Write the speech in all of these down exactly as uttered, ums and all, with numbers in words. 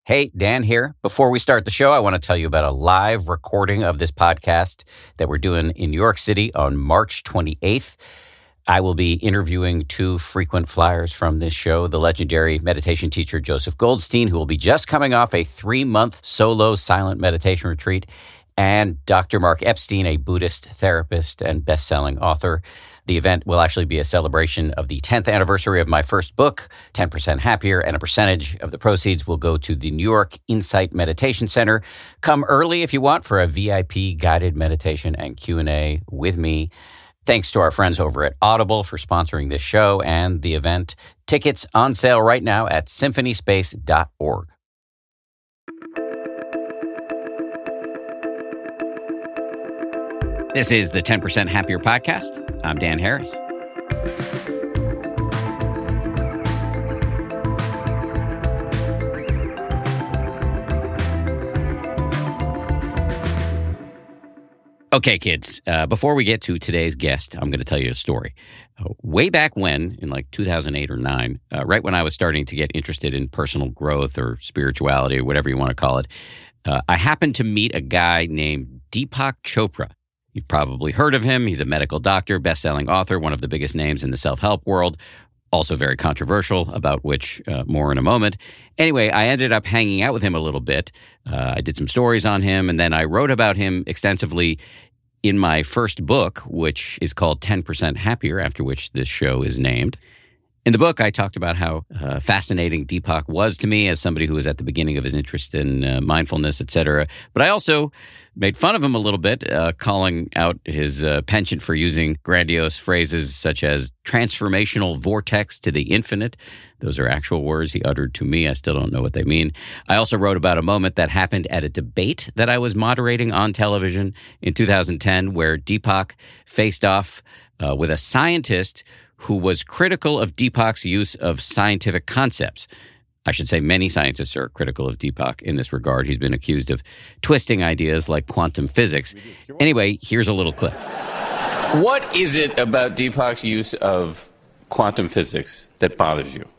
Hey, Dan here. Before we start the show, I want to tell you about a live recording of this podcast that we're doing in New York City on March twenty-eighth. I will be interviewing two frequent flyers from this show, the legendary meditation teacher Joseph Goldstein, who will be just coming off a three-month solo silent meditation retreat, and Doctor Mark Epstein, a Buddhist therapist and best-selling author. The event will actually be a celebration of the tenth anniversary of my first book, ten percent Happier, and a percentage of the proceeds will go to the New York Insight Meditation Center. Come early if you want for a V I P guided meditation and Q and A with me. Thanks to our friends over at Audible for sponsoring this show and the event. Tickets on sale right now at symphony space dot org. This is the ten percent Happier podcast. I'm Dan Harris. Okay, kids, uh, before we get to today's guest, I'm going to tell you a story. Uh, way back when, in like two thousand eight or nine, uh, right when I was starting to get interested in personal growth or spirituality or whatever you want to call it, uh, I happened to meet a guy named Deepak Chopra. You've probably heard of him. He's a medical doctor, best-selling author, one of the biggest names in the self-help world, also very controversial, about which uh, more in a moment. Anyway, I ended up hanging out with him a little bit. Uh, I did some stories on him, and then I wrote about him extensively in my first book, which is called ten percent Happier, after which this show is named. In the book, I talked about how uh, fascinating Deepak was to me as somebody who was at the beginning of his interest in uh, mindfulness, et cetera. But I also made fun of him a little bit, uh, calling out his uh, penchant for using grandiose phrases such as transformational vortex to the infinite. Those are actual words he uttered to me. I still don't know what they mean. I also wrote about a moment that happened at a debate that I was moderating on television in two thousand ten, where Deepak faced off uh, with a scientist who was critical of Deepak's use of scientific concepts. I should say many scientists are critical of Deepak in this regard. He's been accused of twisting ideas like quantum physics. Anyway, here's a little clip. What is it about Deepak's use of quantum physics that bothers you?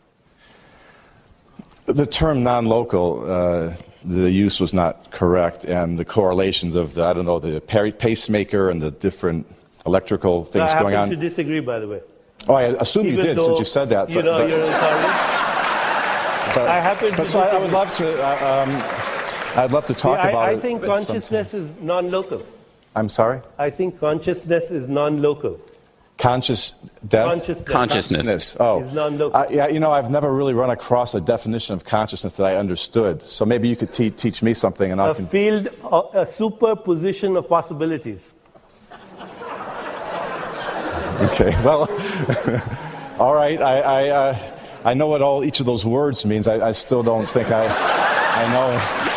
The term non-local, uh, the use was not correct, and the correlations of the, I don't know, the pacemaker and the different electrical things I going on. I happen to disagree, by the way. Oh, I assume Even you did, though, since you said that. You but, know, but, you're encouraged. but, I happen to but so I, I would disagree. love to. Uh, um, I'd love to talk See, about I, it. I think consciousness is non-local. I'm sorry. I think consciousness is non-local. Conscious death. Consciousness. Consciousness. Oh, is non-local. Uh, yeah. You know, I've never really run across a definition of consciousness that I understood. So maybe you could te- teach me something, and I a can. field, a superposition of possibilities. Okay. Well. All right, I I, uh, I know what all each of those words means. I, I still don't think I I know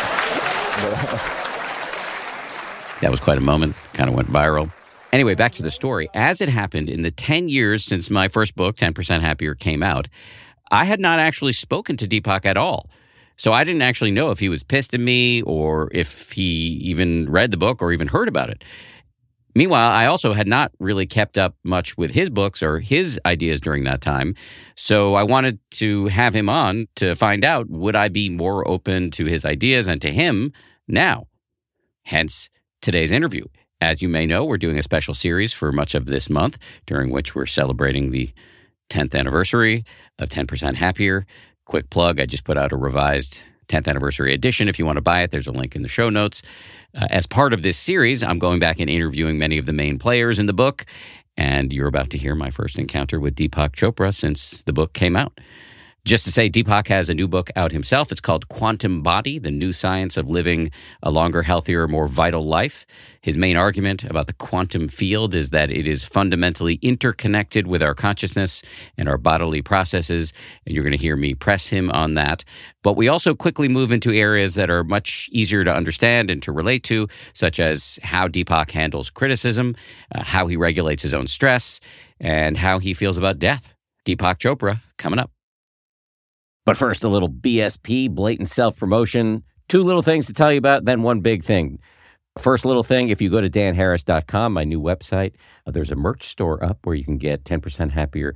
it. That was quite a moment. Kind of went viral. Anyway, back to the story. As it happened, in the ten years since my first book, ten percent Happier, came out, I had not actually spoken to Deepak at all. So I didn't actually know if he was pissed at me or if he even read the book or even heard about it. Meanwhile, I also had not really kept up much with his books or his ideas during that time. So I wanted to have him on to find out, would I be more open to his ideas and to him now? Hence today's interview. As you may know, we're doing a special series for much of this month, during which we're celebrating the tenth anniversary of ten percent Happier. Quick plug, I just put out a revised tenth anniversary edition. If you want to buy it, there's a link in the show notes. Uh, as part of this series, I'm going back and interviewing many of the main players in the book, and you're about to hear my first encounter with Deepak Chopra since the book came out. Just to say, Deepak has a new book out himself. It's called Quantum Body, The New Science of Living a Longer, Healthier, More Vital Life. His main argument about the quantum field is that it is fundamentally interconnected with our consciousness and our bodily processes, and you're going to hear me press him on that. But we also quickly move into areas that are much easier to understand and to relate to, such as how Deepak handles criticism, uh, how he regulates his own stress, and how he feels about death. Deepak Chopra, coming up. But first, a little B S P, blatant self-promotion. Two little things to tell you about, then one big thing. First little thing, if you go to dan harris dot com, my new website, uh, there's a merch store up where you can get ten percent Happier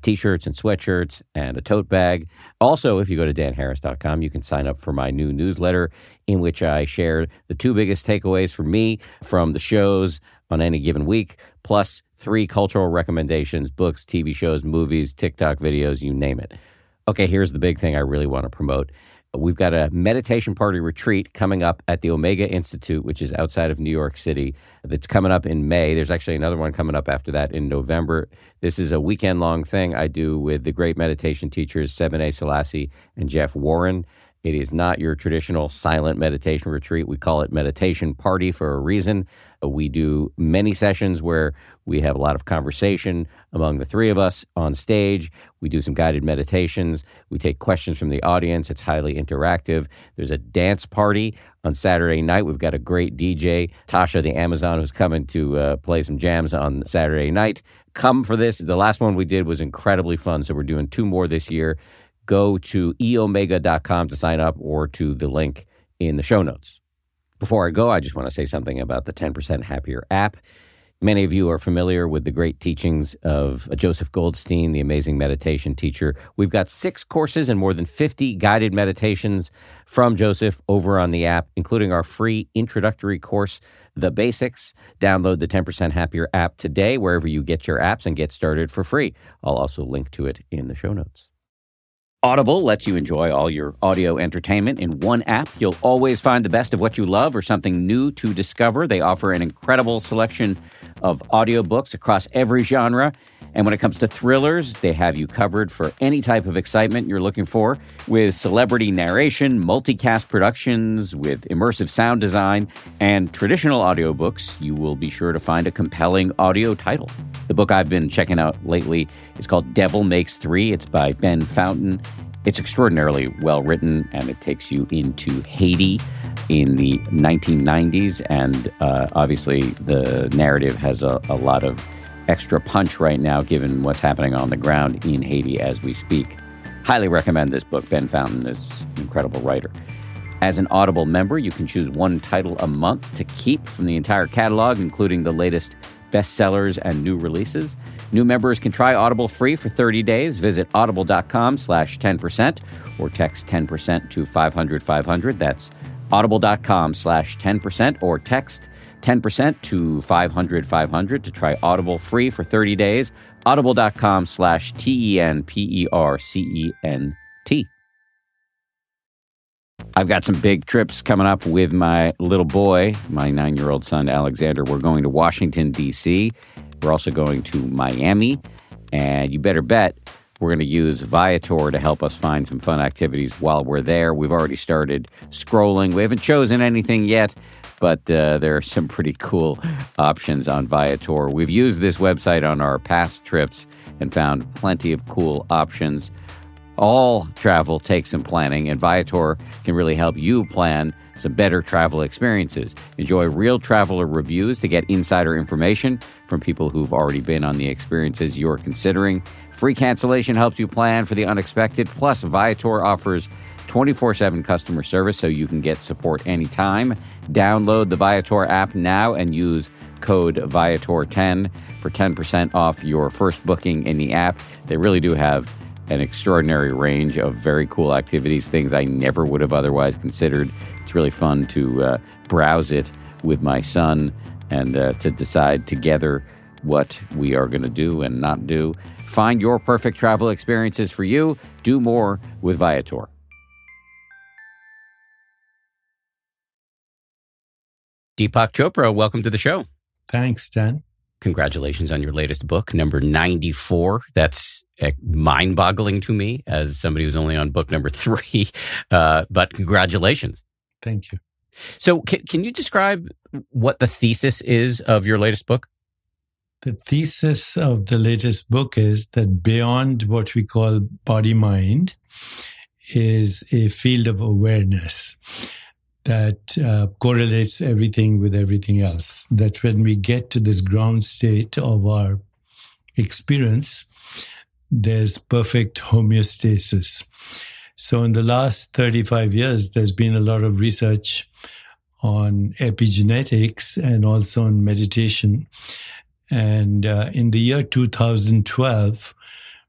T-shirts and sweatshirts and a tote bag. Also, if you go to dan harris dot com, you can sign up for my new newsletter in which I share the two biggest takeaways for me from the shows on any given week, plus three cultural recommendations, books, T V shows, movies, TikTok videos, you name it. Okay, here's the big thing I really want to promote. We've got a meditation party retreat coming up at the Omega Institute, which is outside of New York City. That's coming up in May. There's actually another one coming up after that in November. This is a weekend-long thing I do with the great meditation teachers, Sebene Selassie and Jeff Warren. It is not your traditional silent meditation retreat. We call it meditation party for a reason. We do many sessions where we have a lot of conversation among the three of us on stage. We do some guided meditations. We take questions from the audience. It's highly interactive. There's a dance party on Saturday night. We've got a great D J, Tasha the Amazon, who's coming to uh, play some jams on Saturday night. Come for this. The last one we did was incredibly fun, so we're doing two more this year. Go to e omega dot com to sign up or to the link in the show notes. Before I go, I just want to say something about the ten percent Happier app. Many of you are familiar with the great teachings of Joseph Goldstein, the amazing meditation teacher. We've got six courses and more than fifty guided meditations from Joseph over on the app, including our free introductory course, The Basics. Download the ten percent Happier app today, wherever you get your apps, and get started for free. I'll also link to it in the show notes. Audible lets you enjoy all your audio entertainment in one app. You'll always find the best of what you love or something new to discover. They offer an incredible selection of audiobooks across every genre. And when it comes to thrillers, they have you covered for any type of excitement you're looking for, with celebrity narration, multicast productions, with immersive sound design, and traditional audiobooks. You will be sure to find a compelling audio title. The book I've been checking out lately is called Devil Makes Three. It's by Ben Fountain. It's extraordinarily well written, and it takes you into Haiti in the nineteen nineties. And uh, obviously, the narrative has a, a lot of extra punch right now, given what's happening on the ground in Haiti as we speak. Highly recommend this book. Ben Fountain is an incredible writer. As an Audible member, you can choose one title a month to keep from the entire catalog, including the latest bestsellers and new releases. New members can try Audible free for thirty days. Visit audible.com slash 10% or text ten percent to five hundred five hundred. That's audible.com slash 10% or text ten percent to five hundred five hundred to try Audible free for thirty days. Audible.com slash T E N P E R C E N T. I've got some big trips coming up with my little boy, my nine-year-old son, Alexander. We're going to Washington, D C We're also going to Miami. And you better bet we're going to use Viator to help us find some fun activities while we're there. We've already started scrolling. We haven't chosen anything yet, but uh, there are some pretty cool options on Viator. We've used this website on our past trips and found plenty of cool options. All travel takes some planning, and Viator can really help you plan some better travel experiences. Enjoy real traveler reviews to get insider information from people who've already been on the experiences you're considering. Free cancellation helps you plan for the unexpected. Plus, Viator offers twenty-four seven customer service, so you can get support anytime. Download the Viator app now and use code Viator ten for ten percent off your first booking in the app. They really do have an extraordinary range of very cool activities, things I never would have otherwise considered. It's really fun to uh, browse it with my son and uh, to decide together what we are going to do and not do. Find your perfect travel experiences for you. Do more with Viator. Deepak Chopra, welcome to the show. Thanks, Dan. Congratulations on your latest book, number ninety-four. That's uh, mind-boggling to me as somebody who's only on book number three. Uh, but congratulations. Thank you. So can, can you describe what the thesis is of your latest book? The thesis of the latest book is that beyond what we call body-mind is a field of awareness that uh, correlates everything with everything else. That when we get to this ground state of our experience, there's perfect homeostasis. So in the last thirty-five years, there's been a lot of research on epigenetics and also on meditation. And uh, in the year two thousand twelve,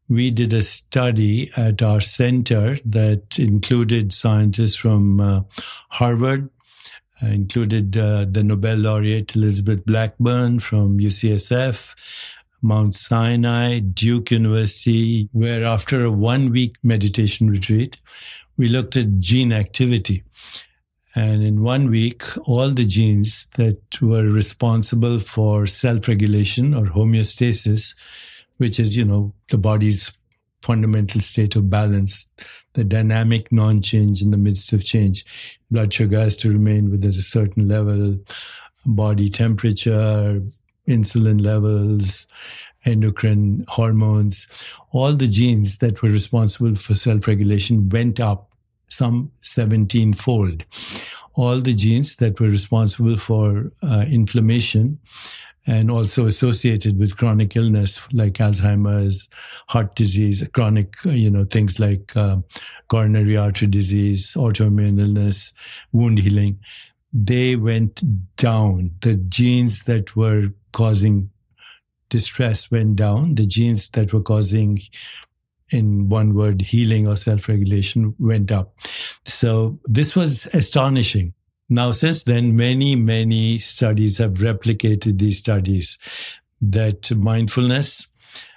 we did a study at our center that included scientists from uh, Harvard, uh, included uh, the Nobel laureate Elizabeth Blackburn from U C S F, Mount Sinai, Duke University, where after a one-week meditation retreat, we looked at gene activity. And in one week, all the genes that were responsible for self-regulation or homeostasis, which is, you know, the body's fundamental state of balance, the dynamic non-change in the midst of change. Blood sugar has to remain within a certain level, body temperature, insulin levels, endocrine hormones. All the genes that were responsible for self-regulation went up some seventeen-fold. All the genes that were responsible for uh, inflammation and also associated with chronic illness like Alzheimer's, heart disease, chronic, you know, things like uh, coronary artery disease, autoimmune illness, wound healing, they went down. The genes that were causing distress went down. The genes that were causing, in one word, healing or self-regulation went up. So this was astonishing. Now, since then, many, many studies have replicated these studies that mindfulness,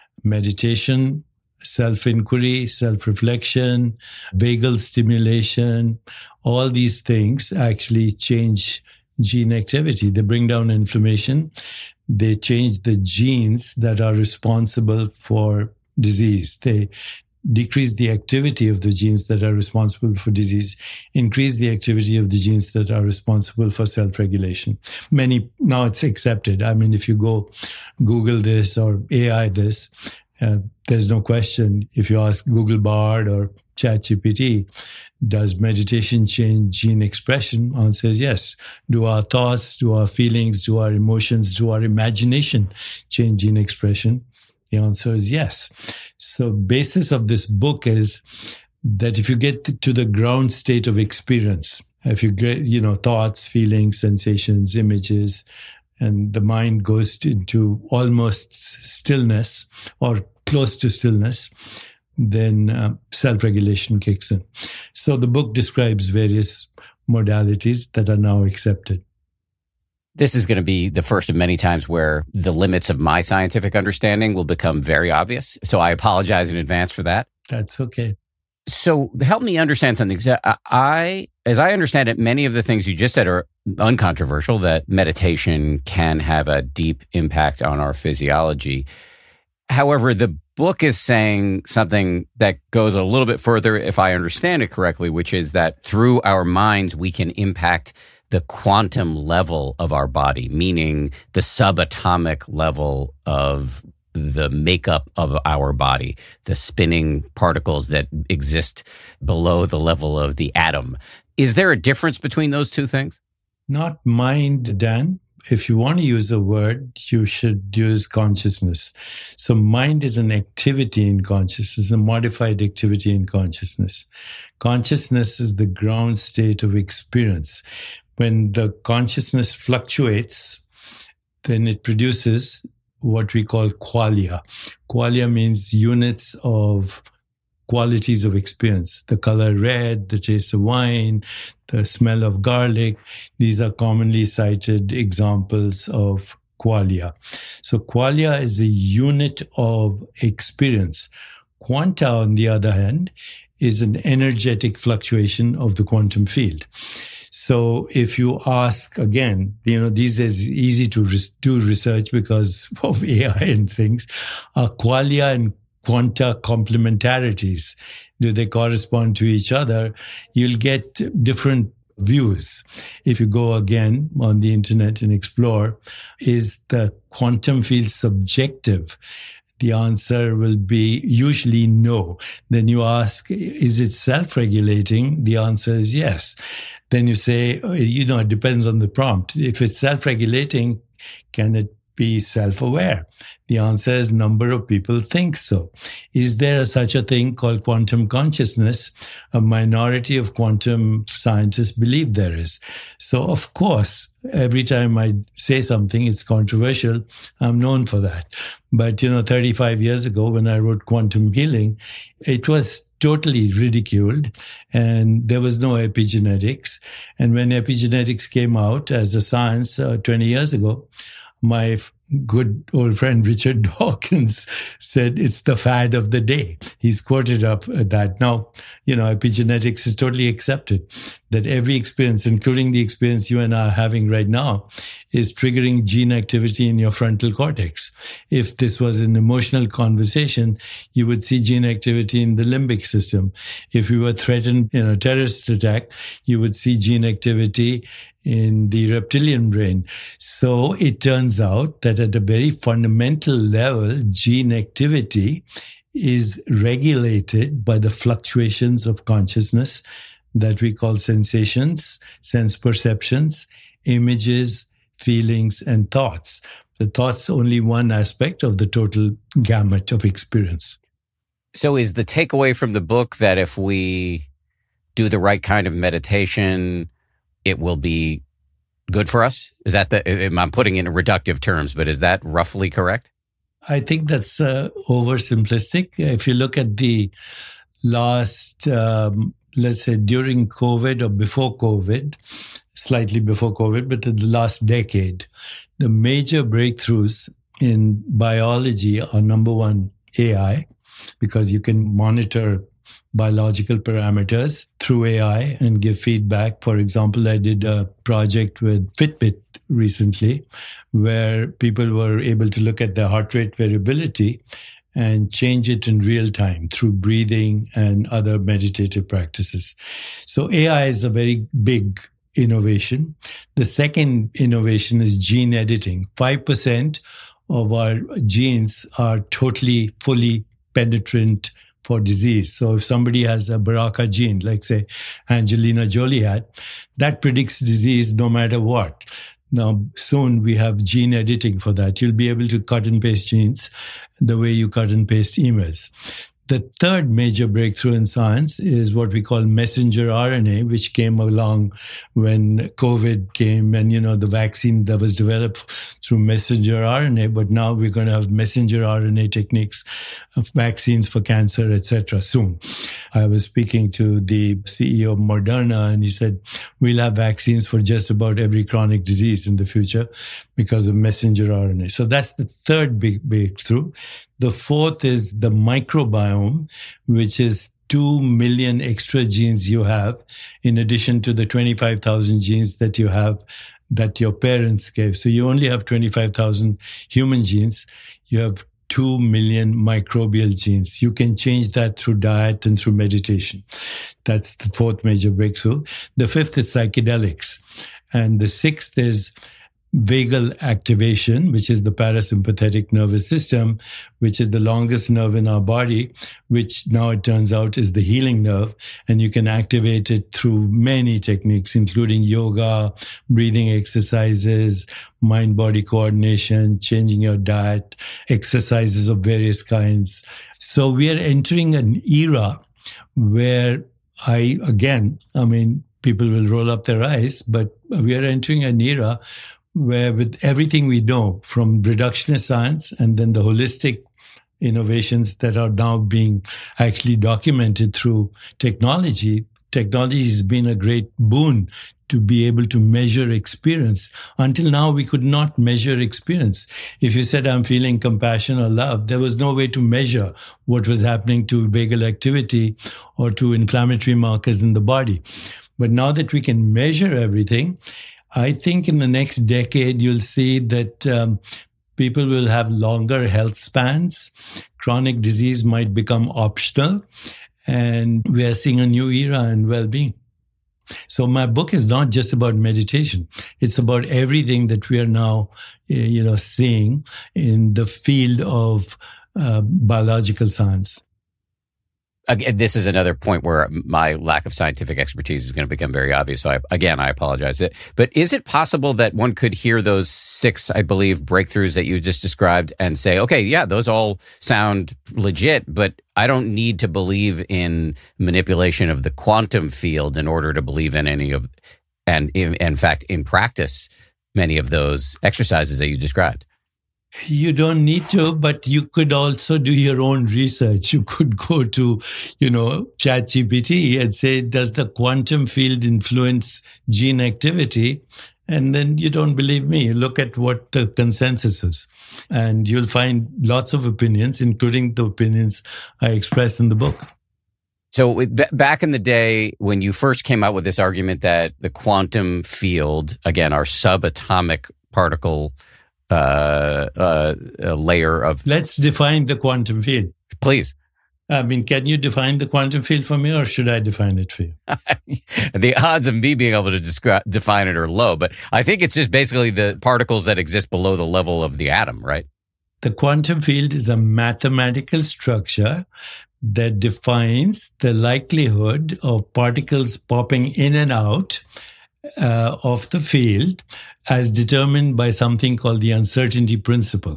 meditation, self-inquiry, self-reflection, vagal stimulation, all these things actually change gene activity. They bring down inflammation. They change the genes that are responsible for disease. They decrease the activity of the genes that are responsible for disease, increase the activity of the genes that are responsible for self-regulation. Many, now it's accepted. I mean, if you go Google this or A I this, uh, there's no question. If you ask Google Bard or ChatGPT, does meditation change gene expression? Answer is yes. Do our thoughts, do our feelings, do our emotions, do our imagination change gene expression? The answer is yes. So basis of this book is that if you get to the ground state of experience, if you get, you know, thoughts, feelings, sensations, images, and the mind goes into almost stillness or close to stillness, then uh, self-regulation kicks in. So the book describes various modalities that are now accepted. This is going to be the first of many times where the limits of my scientific understanding will become very obvious. So I apologize in advance for that. That's okay. So help me understand something. I, as I understand it, many of the things you just said are uncontroversial, that meditation can have a deep impact on our physiology. However, the book is saying something that goes a little bit further, if I understand it correctly, which is that through our minds, we can impact the quantum level of our body, meaning the subatomic level of the makeup of our body, the spinning particles that exist below the level of the atom. Is there a difference between those two things? Not mind, Dan. If you want to use a word, you should use consciousness. So mind is an activity in consciousness, a modified activity in consciousness. Consciousness is the ground state of experience. When the consciousness fluctuates, then it produces what we call qualia. Qualia means units of qualities of experience. The color red, the taste of wine, the smell of garlic. These are commonly cited examples of qualia. So qualia is a unit of experience. Quanta, on the other hand, is an energetic fluctuation of the quantum field. So if you ask, again, you know, these days it's easy to res- do research because of A I and things. Are qualia and quanta complementarities? Do they correspond to each other? You'll get different views. If you go again on the internet and explore, is the quantum field subjective? The answer will be usually no. Then you ask, is it self-regulating? The answer is yes. Then you say, you know, it depends on the prompt. If it's self-regulating, can it be self-aware? The answer is number of people think so. Is there such a thing called quantum consciousness? A minority of quantum scientists believe there is. So, of course, every time I say something, it's controversial. I'm known for that. But, you know, thirty-five years ago when I wrote Quantum Healing, it was totally ridiculed, and there was no epigenetics. And when epigenetics came out as a science uh, twenty years ago, my f- good old friend Richard Dawkins said it's the fad of the day. He's quoted up at that. Now, you know, epigenetics is totally accepted, that every experience, including the experience you and I are having right now, is triggering gene activity in your frontal cortex. If this was an emotional conversation, you would see gene activity in the limbic system. If you were threatened in a terrorist attack, you would see gene activity in the reptilian brain. So it turns out that at a very fundamental level, gene activity is regulated by the fluctuations of consciousness that we call sensations, sense perceptions, images, feelings, and thoughts. The thoughts only one aspect of the total gamut of experience. So is the takeaway from the book that if we do the right kind of meditation, it will be good for us? Is that the, I'm putting it in reductive terms, but is that roughly correct? I think that's uh, oversimplistic. If you look at the last, um, let's say during COVID or before COVID, slightly before COVID, but in the last decade, the major breakthroughs in biology are number one, A I, because you can monitor biological parameters through A I and give feedback. For example, I did a project with Fitbit recently where people were able to look at their heart rate variability and change it in real time through breathing and other meditative practices. So A I is a very big innovation. The second innovation is gene editing. five percent of our genes are totally, fully penetrant for disease. So if somebody has a B R C A gene, like say Angelina Jolie had, that predicts disease no matter what. Now, soon we have gene editing for that. You'll be able to cut and paste genes the way you cut and paste emails. The third major breakthrough in science is what we call messenger R N A, which came along when COVID came and, you know, the vaccine that was developed through messenger R N A. But now we're going to have messenger R N A techniques of vaccines for cancer, et cetera soon. I was speaking to the C E O of Moderna and he said, we'll have vaccines for just about every chronic disease in the future because of messenger R N A. So that's the third big breakthrough. The fourth is the microbiome, which is two million extra genes you have in addition to the twenty-five thousand genes that you have that your parents gave. So you only have twenty-five thousand human genes. You have two million microbial genes. You can change that through diet and through meditation. That's the fourth major breakthrough. The fifth is psychedelics. And the sixth is vagal activation, which is the parasympathetic nervous system, which is the longest nerve in our body, which now it turns out is the healing nerve. And you can activate it through many techniques, including yoga, breathing exercises, mind-body coordination, changing your diet, exercises of various kinds. So we are entering an era where I, again, I mean, people will roll up their eyes, but we are entering an era where with everything we know from reductionist science and then the holistic innovations that are now being actually documented through technology, technology has been a great boon to be able to measure experience. Until now, we could not measure experience. If you said, I'm feeling compassion or love, there was no way to measure what was happening to vagal activity or to inflammatory markers in the body. But now that we can measure everything, I think in the next decade, you'll see that um, people will have longer health spans. Chronic disease might become optional. And we are seeing a new era in well-being. So my book is not just about meditation. It's about everything that we are now, you know, seeing in the field of uh, biological science. again, this is another point where my lack of scientific expertise is going to become very obvious. So I, again, I apologize. But is it possible that one could hear those six, I believe, breakthroughs that you just described and say, okay, yeah, those all sound legit, but I don't need to believe in manipulation of the quantum field in order to believe in any of, and in, in fact, in practice, many of those exercises that you described? You don't need to, but you could also do your own research. You could go to, you know, ChatGPT and say, does the quantum field influence gene activity? And then you don't believe me. You look at what the consensus is. And you'll find lots of opinions, including the opinions I expressed in the book. So b- back in the day when you first came out with this argument that the quantum field, again, our subatomic particle Uh, uh, a layer of... Let's define the quantum field. Please. I mean, can you define the quantum field for me, or should I define it for you? The odds of me being able to describe, define it are low, but I think it's just basically the particles that exist below the level of the atom, right? The quantum field is a mathematical structure that defines the likelihood of particles popping in and out Uh, of the field as determined by something called the uncertainty principle.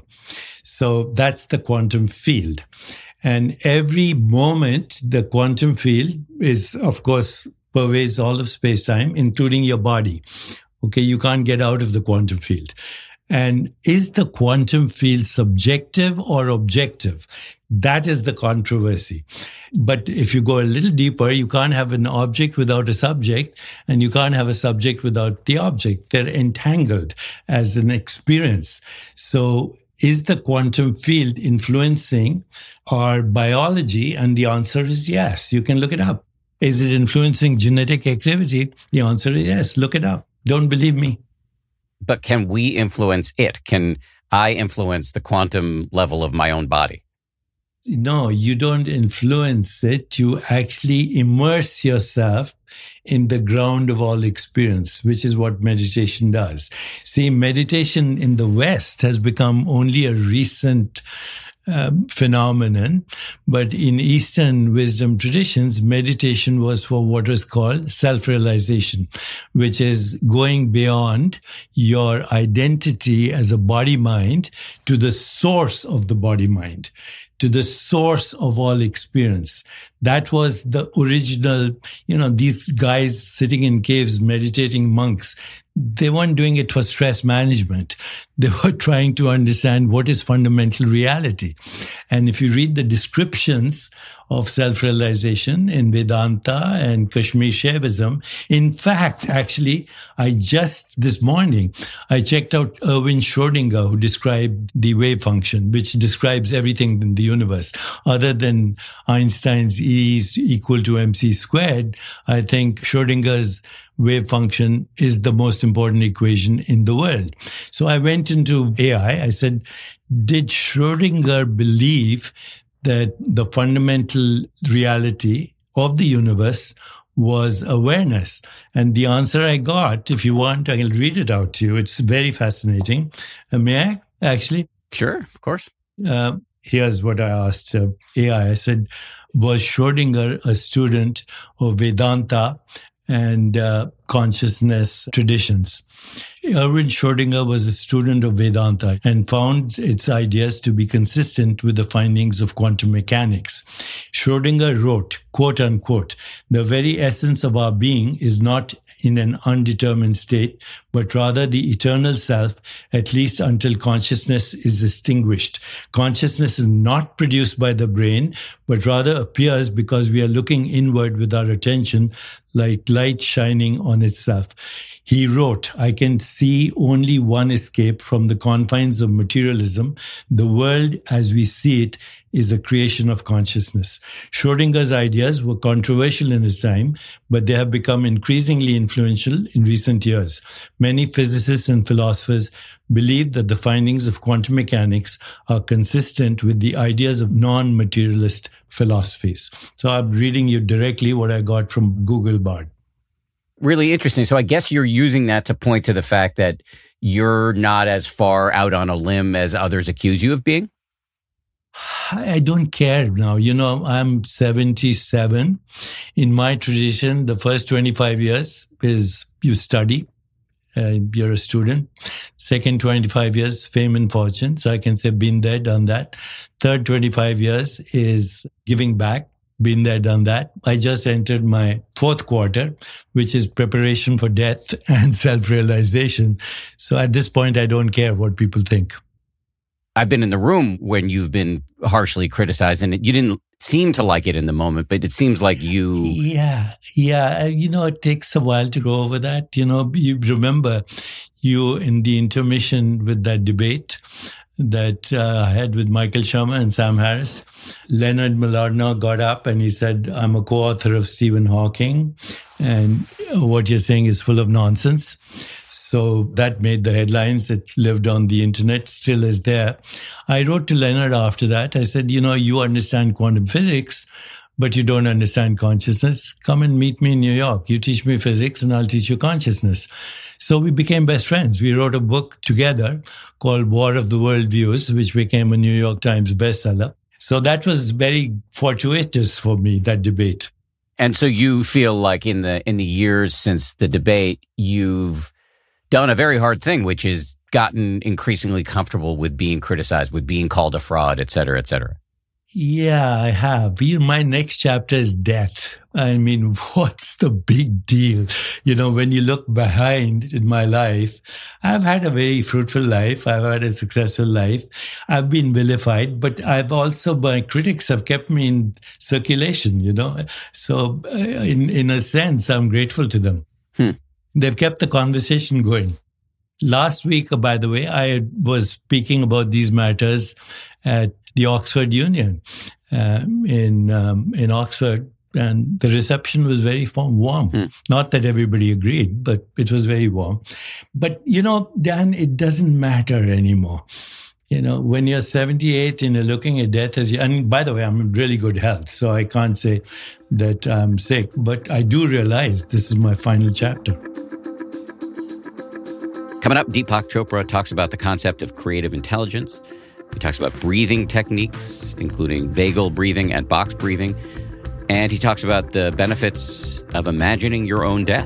So that's the quantum field. And every moment, the quantum field is, of course, pervades all of space-time, including your body. Okay, you can't get out of the quantum field. And is the quantum field subjective or objective? That is the controversy. But if you go a little deeper, you can't have an object without a subject, and you can't have a subject without the object. They're entangled as an experience. So is the quantum field influencing our biology? And the answer is yes. You can look it up. Is it influencing genetic activity? The answer is yes. Look it up. Don't believe me. But can we influence it? Can I influence the quantum level of my own body? No, you don't influence it. You actually immerse yourself in the ground of all experience, which is what meditation does. See, meditation in the West has become only a recent Um, phenomenon, but in Eastern wisdom traditions, meditation was for what was called self-realization, which is going beyond your identity as a body-mind to the source of the body-mind, to the source of all experience. That was the original, you know, these guys sitting in caves, meditating monks. They weren't doing it for stress management. They were trying to understand what is fundamental reality. And if you read the descriptions of self-realization in Vedanta and Kashmir Shaivism, in fact, actually, I just this morning, I checked out Erwin Schrödinger, who described the wave function, which describes everything in the universe. Other than Einstein's E is equal to mc squared, I think Schrödinger's wave function is the most important equation in the world. So I went into A I. I said, did Schrödinger believe that the fundamental reality of the universe was awareness? And the answer I got, if you want, I'll read it out to you. It's very fascinating. Uh, may I, actually? Sure, of course. Uh, here's what I asked uh, A I. I said, was Schrödinger a student of Vedanta and uh, consciousness traditions? Erwin Schrödinger was a student of Vedanta and found its ideas to be consistent with the findings of quantum mechanics. Schrödinger wrote, quote unquote, the very essence of our being is not in an undetermined state, but rather the eternal self, at least until consciousness is extinguished. Consciousness is not produced by the brain, but rather appears because we are looking inward with our attention, like light shining on itself. He wrote, I can see only one escape from the confines of materialism. The world as we see it is a creation of consciousness. Schrödinger's ideas were controversial in his time, but they have become increasingly influential in recent years. Many physicists and philosophers believe that the findings of quantum mechanics are consistent with the ideas of non-materialist philosophies. So I'm reading you directly what I got from Google Bard. Really interesting. So I guess you're using that to point to the fact that you're not as far out on a limb as others accuse you of being? I don't care now. You know, I'm seventy-seven. In my tradition, the first twenty-five years is you study. Uh, you're a student. Second twenty-five years, fame and fortune. So I can say been there, done that. Third twenty-five years is giving back. Been there, done that. I just entered my fourth quarter, which is preparation for death and self-realization. So at this point, I don't care what people think. I've been in the room when you've been harshly criticized, and you didn't seem to like it in the moment, but it seems like you... Yeah, yeah. You know, it takes a while to go over that. You know, you remember you in the intermission with that debate that uh, I had with Michael Shermer and Sam Harris. Leonard Mallarno got up and he said, I'm a co-author of Stephen Hawking, and what you're saying is full of nonsense. So that made the headlines. It lived on the internet, still is there. I wrote to Leonard after that. I said, you know, you understand quantum physics, but you don't understand consciousness. Come and meet me in New York. You teach me physics and I'll teach you consciousness. So we became best friends. We wrote a book together called War of the Worldviews, which became a New York Times bestseller. So that was very fortuitous for me, that debate. And so you feel like in the in the years since the debate, you've done a very hard thing, which is gotten increasingly comfortable with being criticized, with being called a fraud, et cetera, et cetera. Yeah, I have. My next chapter is death. I mean, what's the big deal? You know, when you look behind in my life, I've had a very fruitful life. I've had a successful life. I've been vilified, but I've also, my critics have kept me in circulation, you know. So uh, in, in a sense, I'm grateful to them. Hmm. They've kept the conversation going. Last week, by the way, I was speaking about these matters at the Oxford Union uh, in um, in Oxford, and the reception was very warm. Hmm. Not that everybody agreed, but it was very warm. But, you know, Dan, it doesn't matter anymore. You know, when you're seventy-eight and you're looking at death as you, and by the way, I'm in really good health, so I can't say that I'm sick, but I do realize this is my final chapter. Coming up, Deepak Chopra talks about the concept of creative intelligence. He talks about breathing techniques, including vagal breathing and box breathing. And he talks about the benefits of imagining your own death.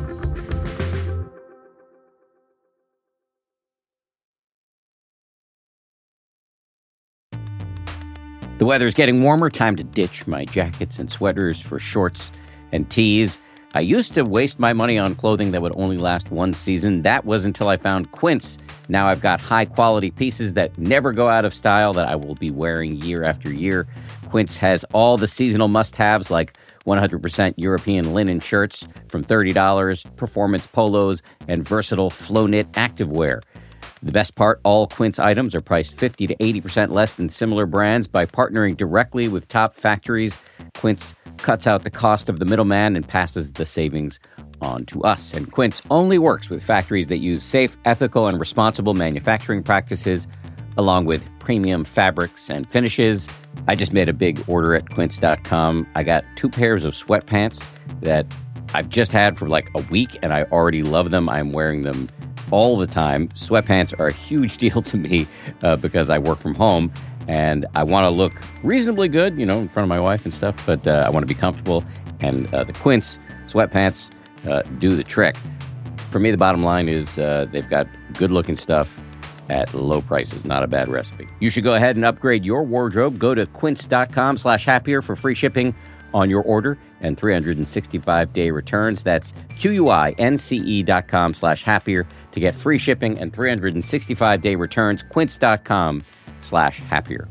The weather is getting warmer. Time to ditch my jackets and sweaters for shorts and tees. I used to waste my money on clothing that would only last one season. That was until I found Quince. Now I've got high-quality pieces that never go out of style that I will be wearing year after year. Quince has all the seasonal must-haves like one hundred percent European linen shirts from thirty dollars, performance polos, and versatile flow-knit activewear. The best part, all Quince items are priced fifty to eighty percent less than similar brands. By partnering directly with top factories, Quince cuts out the cost of the middleman and passes the savings on to us. And Quince only works with factories that use safe, ethical, and responsible manufacturing practices, along with premium fabrics and finishes. I just made a big order at quince dot com. I got two pairs of sweatpants that I've just had for like a week, and I already love them. I'm wearing them all the time. Sweatpants are a huge deal to me uh, because I work from home and I want to look reasonably good, you know, in front of my wife and stuff, but uh, I want to be comfortable. And uh, the Quince sweatpants uh, do the trick. For me, the bottom line is uh, they've got good-looking stuff at low prices. Not a bad recipe. You should go ahead and upgrade your wardrobe. Go to quince dot com slash happier for free shipping on your order and three hundred sixty-five day returns. That's Q-U-I-N-C-E dot com slash happier to get free shipping and three hundred sixty-five day returns. Quince dot com slash happier.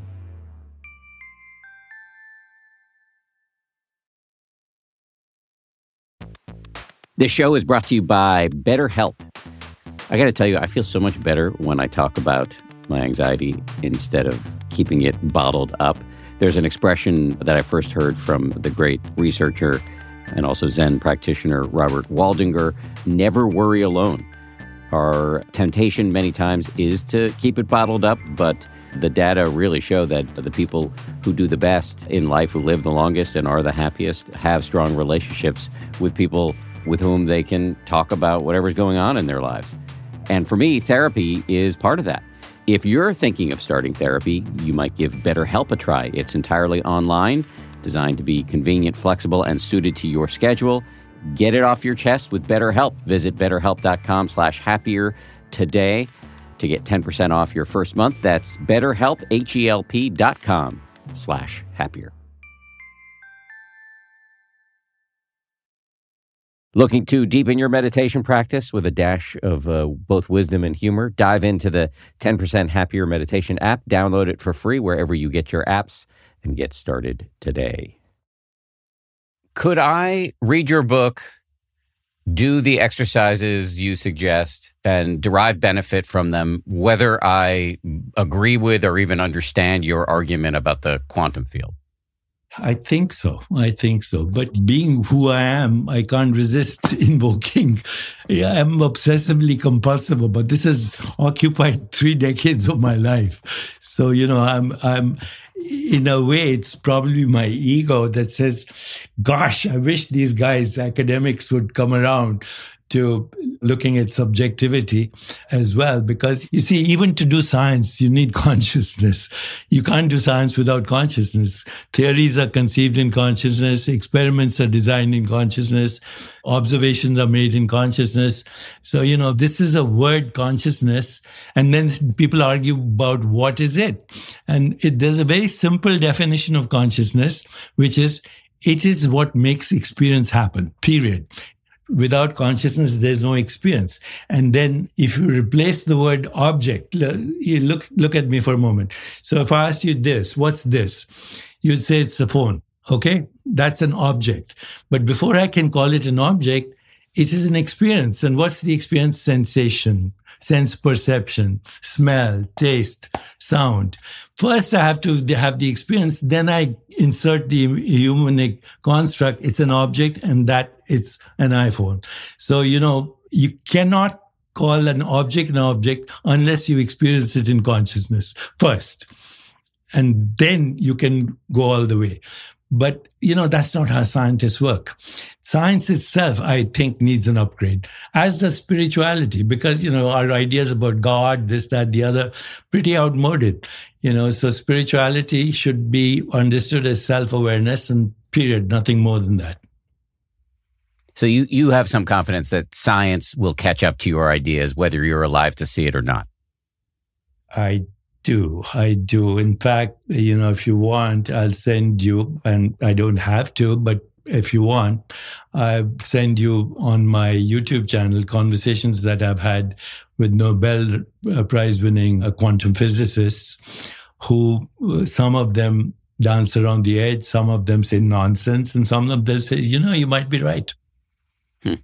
This show is brought to you by BetterHelp. I got to tell you, I feel so much better when I talk about my anxiety instead of keeping it bottled up. There's an expression that I first heard from the great researcher and also Zen practitioner Robert Waldinger: never worry alone. Our temptation many times is to keep it bottled up, but the data really show that the people who do the best in life, who live the longest and are the happiest, have strong relationships with people with whom they can talk about whatever's going on in their lives. And for me, therapy is part of that. If you're thinking of starting therapy, you might give BetterHelp a try. It's entirely online, designed to be convenient, flexible, and suited to your schedule. Get it off your chest with BetterHelp. Visit betterhelp.com slash happier today to get ten percent off your first month. That's BetterHelp, H-E-L-P dot com slash happier. Looking to deepen your meditation practice with a dash of uh, both wisdom and humor? Dive into the ten percent Happier Meditation app. Download it for free wherever you get your apps and get started today. Could I read your book, do the exercises you suggest, and derive benefit from them, whether I agree with or even understand your argument about the quantum field? I think so. I think so. But being who I am, I can't resist invoking. I'm obsessively compulsive about this. Has occupied three decades of my life. So, you know, I'm, I'm, in a way, it's probably my ego that says, gosh, I wish these guys, academics, would come around to looking at subjectivity as well. Because you see, even to do science, you need consciousness. You can't do science without consciousness. Theories are conceived in consciousness. Experiments are designed in consciousness. Observations are made in consciousness. So, you know, this is a word, consciousness. And then people argue about what is it. And it, there's a very simple definition of consciousness, which is it is what makes experience happen, period. Without consciousness, there's no experience. And then if you replace the word object, you look, look at me for a moment. So if I asked you this, what's this? You'd say it's a phone. Okay. That's an object. But before I can call it an object, it is an experience. And what's the experience? Sensation, sense perception, smell, taste, sound. First, I have to have the experience. Then I insert the human construct. It's an object, and that it's an iPhone. So, you know, you cannot call an object an object unless you experience it in consciousness first. And then you can go all the way. But, you know, that's not how scientists work. Science itself, I think, needs an upgrade, as does spirituality, because, you know, our ideas about God, this, that, the other, pretty outmoded. You know, so spirituality should be understood as self-awareness and period, nothing more than that. So you, you have some confidence that science will catch up to your ideas, whether you're alive to see it or not? I do. I do. In fact, you know, if you want, I'll send you, and I don't have to, but if you want, I'll send you on my YouTube channel conversations that I've had with Nobel Prize winning quantum physicists who, some of them dance around the edge, some of them say nonsense, and some of them say, you know, you might be right. Hmm.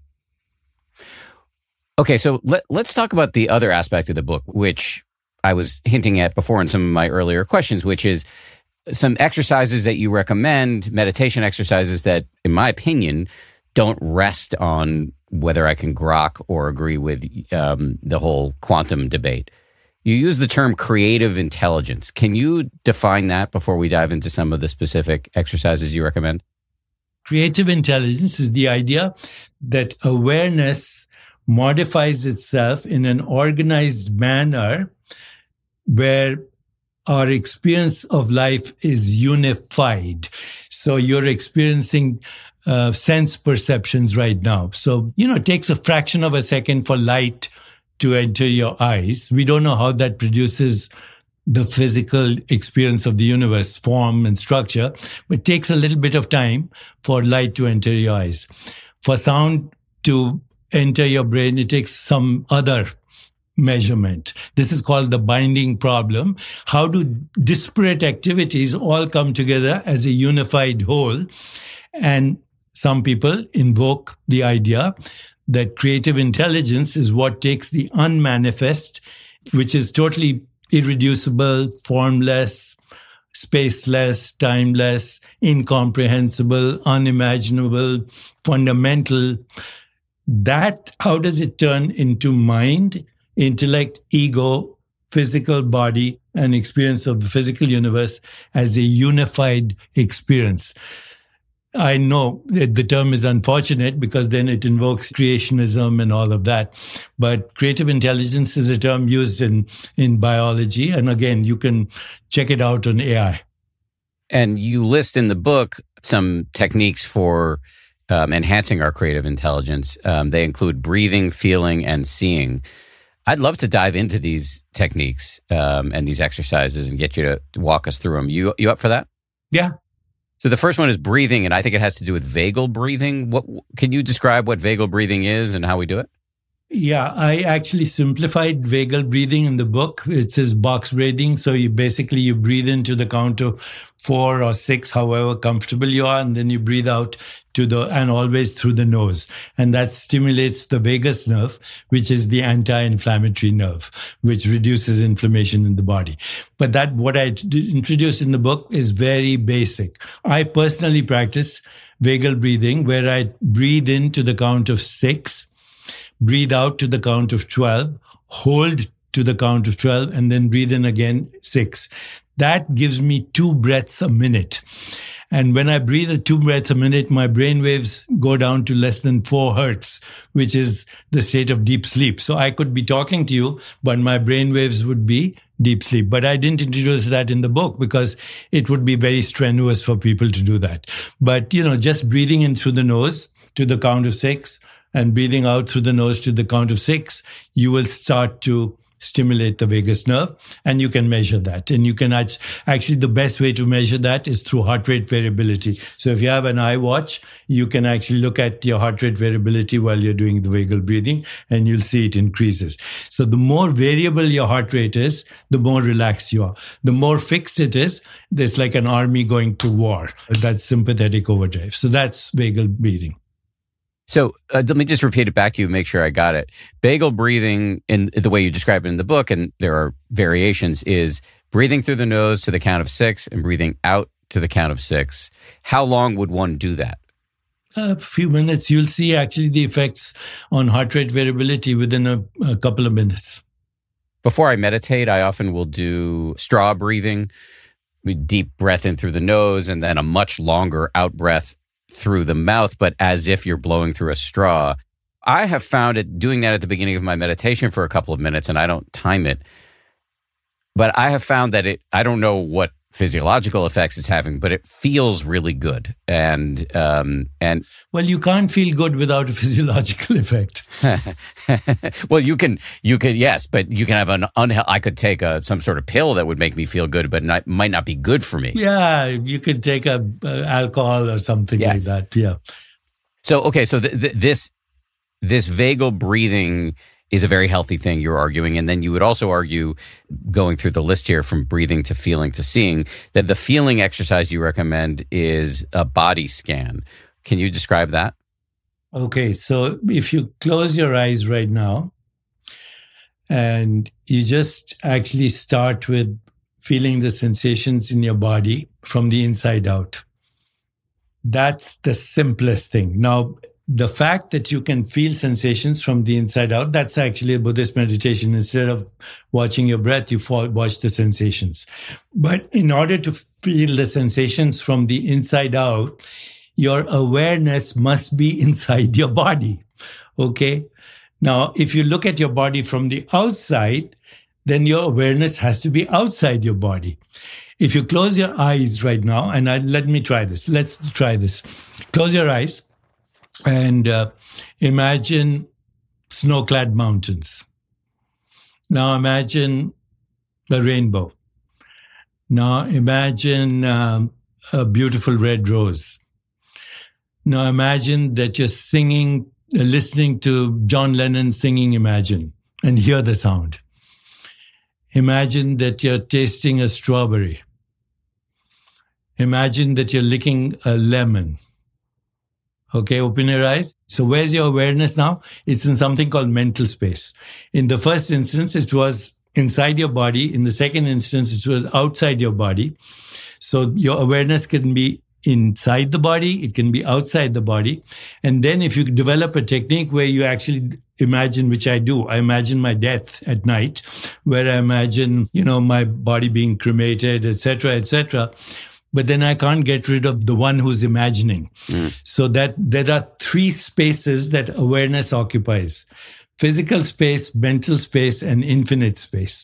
Okay, so let, let's talk about the other aspect of the book, which I was hinting at before in some of my earlier questions, which is some exercises that you recommend, meditation exercises that, in my opinion, don't rest on whether I can grok or agree with um, the whole quantum debate. You use the term creative intelligence. Can you define that before we dive into some of the specific exercises you recommend? Creative intelligence is the idea that awareness modifies itself in an organized manner where our experience of life is unified. So you're experiencing uh, sense perceptions right now. So, you know, it takes a fraction of a second for light to enter your eyes. We don't know how that produces the physical experience of the universe, form and structure, but it takes a little bit of time for light to enter your eyes. For sound to enter your brain, it takes some other measurement. This is called the binding problem. How do disparate activities all come together as a unified whole? And some people invoke the idea that creative intelligence is what takes the unmanifest, which is totally irreducible, formless, spaceless, timeless, incomprehensible, unimaginable, fundamental. That, how does it turn into mind, intellect, ego, physical body, and experience of the physical universe as a unified experience? I know that the term is unfortunate because then it invokes creationism and all of that. But creative intelligence is a term used in, in biology. And again, you can check it out on A I. And you list in the book some techniques for um, enhancing our creative intelligence. Um, they include breathing, feeling, and seeing. I'd love to dive into these techniques um, and these exercises and get you to walk us through them. You you up for that? Yeah. So the first one is breathing, and I think it has to do with vagal breathing. What can you describe what vagal breathing is and how we do it? Yeah, I actually simplified vagal breathing in the book. It says box breathing. So you basically, you breathe into the count of four or six, however comfortable you are, and then you breathe out to the, and always through the nose. And that stimulates the vagus nerve, which is the anti-inflammatory nerve, which reduces inflammation in the body. But that, what I d- introduced in the book is very basic. I personally practice vagal breathing where I breathe into the count of six, breathe out to the count of twelve, hold to the count of twelve, and then breathe in again, six. That gives me two breaths a minute. And when I breathe two breaths a minute, my brain waves go down to less than four hertz, which is the state of deep sleep. So I could be talking to you, but my brain waves would be deep sleep. But I didn't introduce that in the book because it would be very strenuous for people to do that. But, you know, just breathing in through the nose to the count of six, and breathing out through the nose to the count of six, you will start to stimulate the vagus nerve, and you can measure that. And you can actually, the best way to measure that is through heart rate variability. So if you have an iWatch, you can actually look at your heart rate variability while you're doing the vagal breathing, and you'll see it increases. So the more variable your heart rate is, the more relaxed you are. The more fixed it is, there's like an army going to war. That's sympathetic overdrive. So that's vagal breathing. So uh, let me just repeat it back to you, make sure I got it. Vagal breathing, in the way you describe it in the book, and there are variations, is breathing through the nose to the count of six and breathing out to the count of six. How long would one do that? A few minutes. You'll see actually the effects on heart rate variability within a, a couple of minutes. Before I meditate, I often will do straw breathing, deep breath in through the nose, and then a much longer out breath through the mouth, but as if you're blowing through a straw. I have found it doing that at the beginning of my meditation for a couple of minutes, and I don't time it. But I have found that it, I don't know what physiological effects it's having, but it feels really good. And, um, and well, you can't feel good without a physiological effect. Well, you can, you can, yes, but you can have an unhealthy, I could take a, some sort of pill that would make me feel good, but not, might not be good for me. Yeah. You could take a, a alcohol or something yes. like that. Yeah. So, okay. So th- th- this, this vagal breathing is a very healthy thing, you're arguing. And then you would also argue, going through the list here from breathing to feeling to seeing, that the feeling exercise you recommend is a body scan. Can you describe that? Okay, so if you close your eyes right now and you just actually start with feeling the sensations in your body from the inside out. That's the simplest thing. Now, the fact that you can feel sensations from the inside out, that's actually a Buddhist meditation. Instead of watching your breath, you watch the sensations. But in order to feel the sensations from the inside out, your awareness must be inside your body. Okay? Now, if you look at your body from the outside, then your awareness has to be outside your body. If you close your eyes right now, and I, let me try this. Let's try this. Close your eyes. And uh, imagine snow-clad mountains. Now imagine a rainbow. Now imagine um, a beautiful red rose. Now imagine that you're singing, uh, listening to John Lennon singing Imagine, and hear the sound. Imagine that you're tasting a strawberry. Imagine that you're licking a lemon. Okay, open your eyes. So where's your awareness now? It's in something called mental space. In the first instance, it was inside your body. In the second instance, it was outside your body. So your awareness can be inside the body. It can be outside the body. And then if you develop a technique where you actually imagine, which I do, I imagine my death at night, where I imagine, you know, my body being cremated, et cetera, et cetera. but then I can't get rid of the one who's imagining. Mm. So that there are three spaces that awareness occupies: physical space, mental space, and infinite space.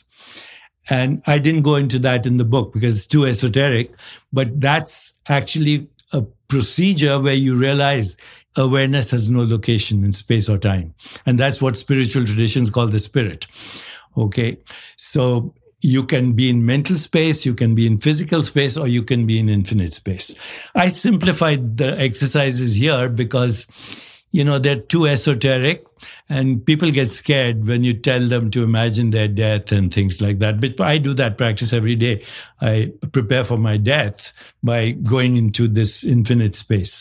And I didn't go into that in the book because it's too esoteric, but that's actually a procedure where you realize awareness has no location in space or time. And that's what spiritual traditions call the spirit. Okay. So you can be in mental space, you can be in physical space, or you can be in infinite space. I simplified the exercises here because, you know, they're too esoteric and people get scared when you tell them to imagine their death and things like that. But I do that practice every day. I prepare for my death by going into this infinite space.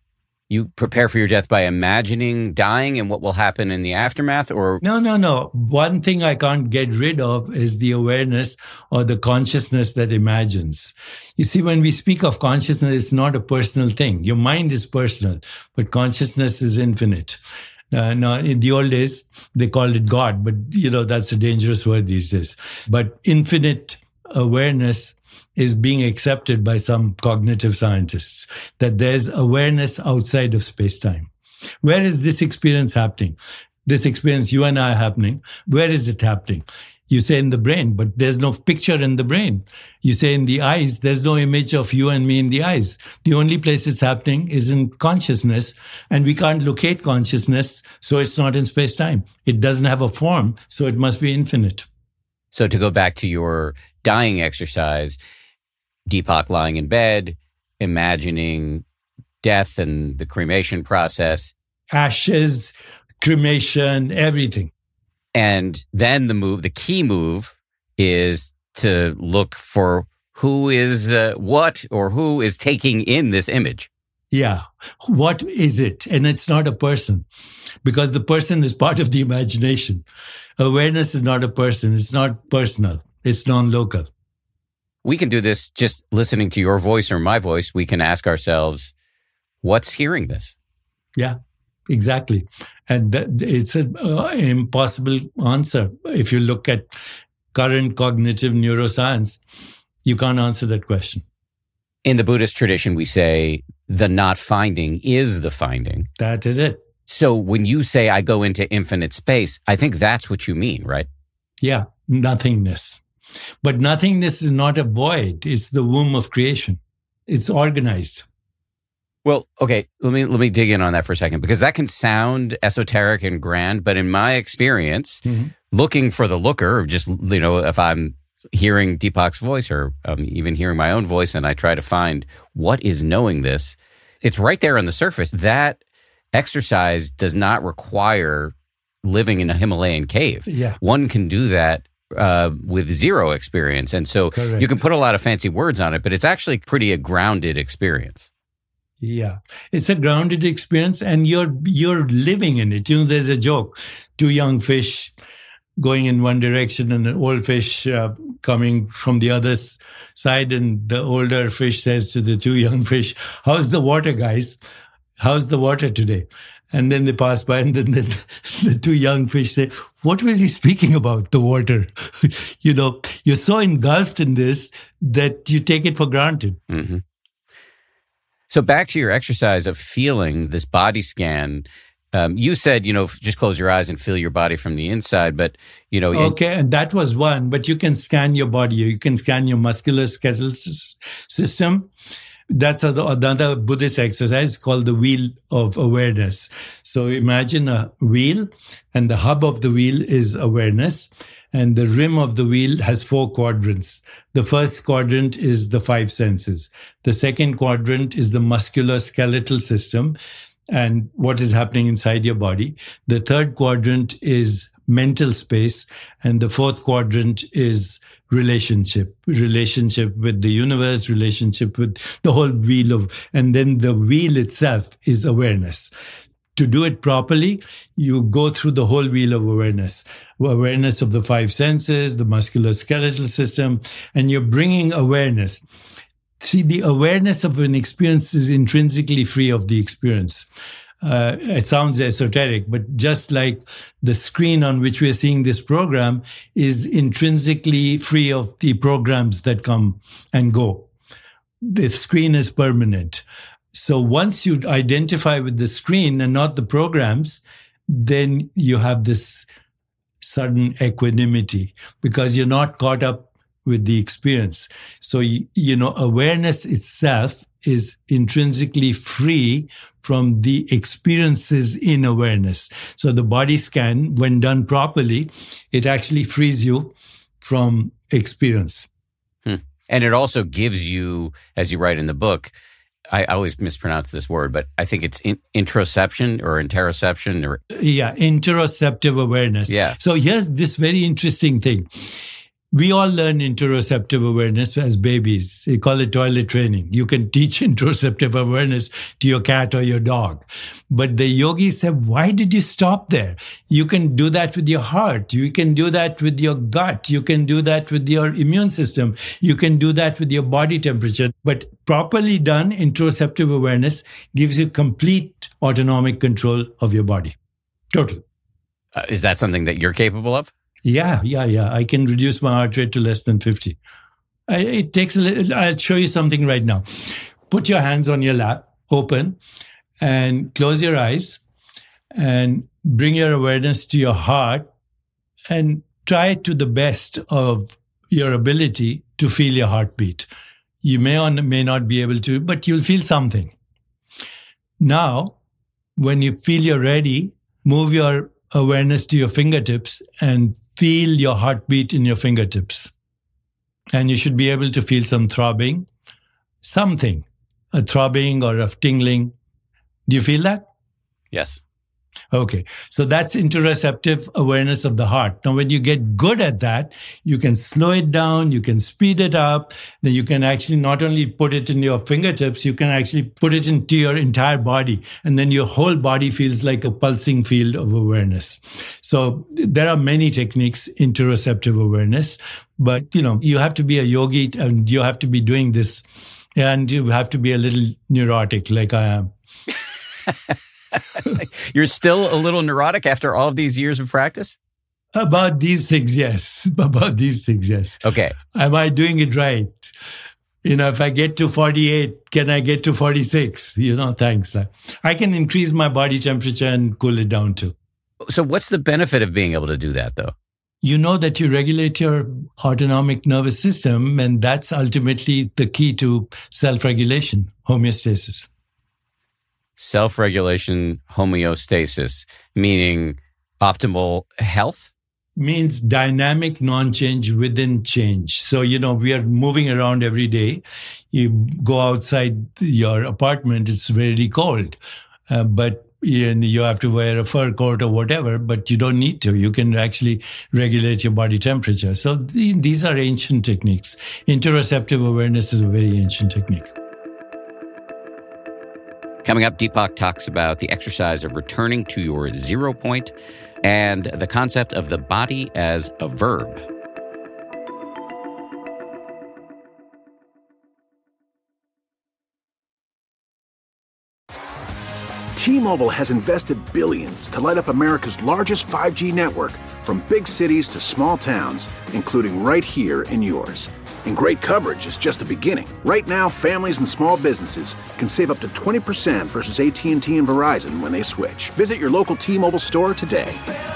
You prepare for your death by imagining dying and what will happen in the aftermath, or? No, no, no. One thing I can't get rid of is the awareness or the consciousness that imagines. You see, when we speak of consciousness, it's not a personal thing. Your mind is personal, but consciousness is infinite. Uh, now, in the old days, they called it God, but, you know, that's a dangerous word these days. But infinite awareness is being accepted by some cognitive scientists, that there's awareness outside of space-time. Where is this experience happening? This experience you and I are happening, where is it happening? You say in the brain, but there's no picture in the brain. You say in the eyes, there's no image of you and me in the eyes. The only place it's happening is in consciousness, and we can't locate consciousness, so it's not in space-time. It doesn't have a form, so it must be infinite. So to go back to your dying exercise, Deepak lying in bed, imagining death and the cremation process. Ashes, cremation, everything. And then the move, the key move is to look for who is, uh, what or who is taking in this image. Yeah. What is it? And it's not a person, because the person is part of the imagination. Awareness is not a person. It's not personal. It's non-local. We can do this just listening to your voice or my voice. We can ask ourselves, what's hearing this? Yeah, exactly. And that, it's an uh, impossible answer. If you look at current cognitive neuroscience, you can't answer that question. In the Buddhist tradition, we say the not finding is the finding. That is it. So when you say I go into infinite space, I think that's what you mean, right? Yeah, nothingness. But nothingness is not a void. It's the womb of creation. It's organized. Well, okay, let me let me dig in on that for a second, because that can sound esoteric and grand, but in my experience, mm-hmm. looking for the looker, or just, you know, if I'm hearing Deepak's voice or um, even hearing my own voice and I try to find what is knowing this, it's right there on the surface. That exercise does not require living in a Himalayan cave. Yeah. One can do that uh, with zero experience. And so Correct. You can put a lot of fancy words on it, but it's actually pretty a grounded experience. Yeah, it's a grounded experience, and you're you're living in it. You know, there's a joke: two young fish going in one direction, and an old fish uh, coming from the other side. And the older fish says to the two young fish, "How's the water, guys? How's the water today?" And then they pass by, and then the, the two young fish say, "What was he speaking about? The water?" You know, you're so engulfed in this that you take it for granted. Mm-hmm. So back to your exercise of feeling this body scan. Um, you said, you know, just close your eyes and feel your body from the inside, but, you know. Okay, and that was one, but you can scan your body. You can scan your musculoskeletal system. That's another Buddhist exercise called the wheel of awareness. So imagine a wheel, and the hub of the wheel is awareness, and the rim of the wheel has four quadrants. The first quadrant is the five senses. The second quadrant is the musculoskeletal system and what is happening inside your body. The third quadrant is mental space, and the fourth quadrant is relationship, relationship with the universe, relationship with the whole wheel of, and then the wheel itself is awareness. To do it properly, you go through the whole wheel of awareness, awareness of the five senses, the musculoskeletal system, and you're bringing awareness. See, the awareness of an experience is intrinsically free of the experience. Uh, it sounds esoteric, but just like the screen on which we're seeing this program is intrinsically free of the programs that come and go. the screen is permanent. So once you identify with the screen and not the programs, then you have this sudden equanimity because you're not caught up with the experience. So, you, you know, awareness itself is intrinsically free from the experiences in awareness. So the body scan, when done properly, it actually frees you from experience. Hmm. And it also gives you, as you write in the book, I always mispronounce this word, but I think it's in, interoception or interoception or yeah, interoceptive awareness. Yeah. So here's this very interesting thing. We all learn interoceptive awareness as babies. They call it toilet training. You can teach interoceptive awareness to your cat or your dog. But the yogis said, why did you stop there? You can do that with your heart. You can do that with your gut. You can do that with your immune system. You can do that with your body temperature. But properly done, interoceptive awareness gives you complete autonomic control of your body. Total. Uh, is that something that you're capable of? Yeah, yeah, yeah. I can reduce my heart rate to less than fifty. I, it takes a little, I'll show you something right now. Put your hands on your lap, open, and close your eyes and bring your awareness to your heart and try to the best of your ability to feel your heartbeat. You may or may not be able to, but you'll feel something. Now, when you feel you're ready, move your awareness to your fingertips and feel your heartbeat in your fingertips. And you should be able to feel some throbbing, something, a throbbing or a tingling. Do you feel that? Yes. Okay. So that's interoceptive awareness of the heart. Now, when you get good at that, you can slow it down, you can speed it up, then you can actually not only put it in your fingertips, you can actually put it into your entire body. And then your whole body feels like a pulsing field of awareness. So there are many techniques, interoceptive awareness, but you know, you have to be a yogi and you have to be doing this and you have to be a little neurotic like I am. You're still a little neurotic after all of these years of practice? About these things, yes. About these things, yes. Okay. Am I doing it right? You know, if I get to forty-eight, can I get to forty-six? You know, thanks. I can increase my body temperature and cool it down too. So what's the benefit of being able to do that, though? You know that you regulate your autonomic nervous system, and that's ultimately the key to self-regulation, homeostasis. Self-regulation, homeostasis, meaning optimal health? Means dynamic non-change within change. So, you know, we are moving around every day. You go outside your apartment, it's very cold. Uh, but you have to wear a fur coat or whatever, but you don't need to. You can actually regulate your body temperature. So th- these are ancient techniques. Interoceptive awareness is a very ancient technique. Coming up, Deepak talks about the exercise of returning to your zero point and the concept of the body as a verb. T-Mobile has invested billions to light up America's largest five G network, from big cities to small towns, including right here in yours. And great coverage is just the beginning. Right now, families and small businesses can save up to twenty percent versus A T and T and Verizon when they switch. Visit your local T-Mobile store today.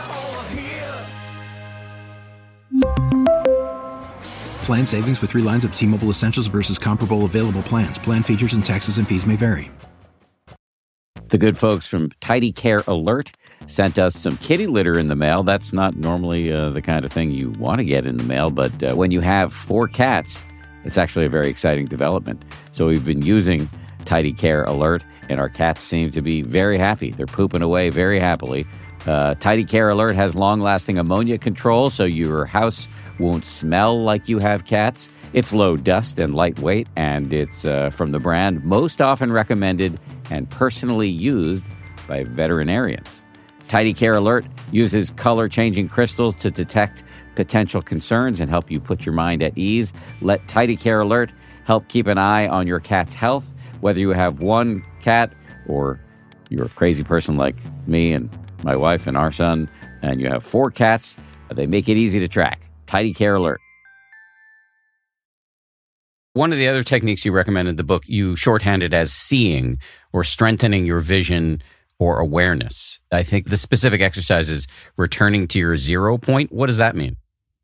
Plan savings with three lines of T-Mobile Essentials versus comparable available plans. Plan features and taxes and fees may vary. The good folks from Tidy Care Alert sent us some kitty litter in the mail. That's not normally uh, the kind of thing you want to get in the mail, but uh, when you have four cats, it's actually a very exciting development. So we've been using Tidy Care Alert, and our cats seem to be very happy. They're pooping away very happily. Uh, Tidy Care Alert has long-lasting ammonia control, so your house won't smell like you have cats. It's low dust and lightweight, and it's uh, from the brand most often recommended and personally used by veterinarians. Tidy Care Alert uses color-changing crystals to detect potential concerns and help you put your mind at ease. Let Tidy Care Alert help keep an eye on your cat's health, whether you have one cat or you're a crazy person like me and my wife and our son, and you have four cats. They make it easy to track. Tidy Care Alert. One of the other techniques you recommend in the book, you shorthanded as seeing or strengthening your vision or awareness. I think the specific exercise is returning to your zero point. What does that mean?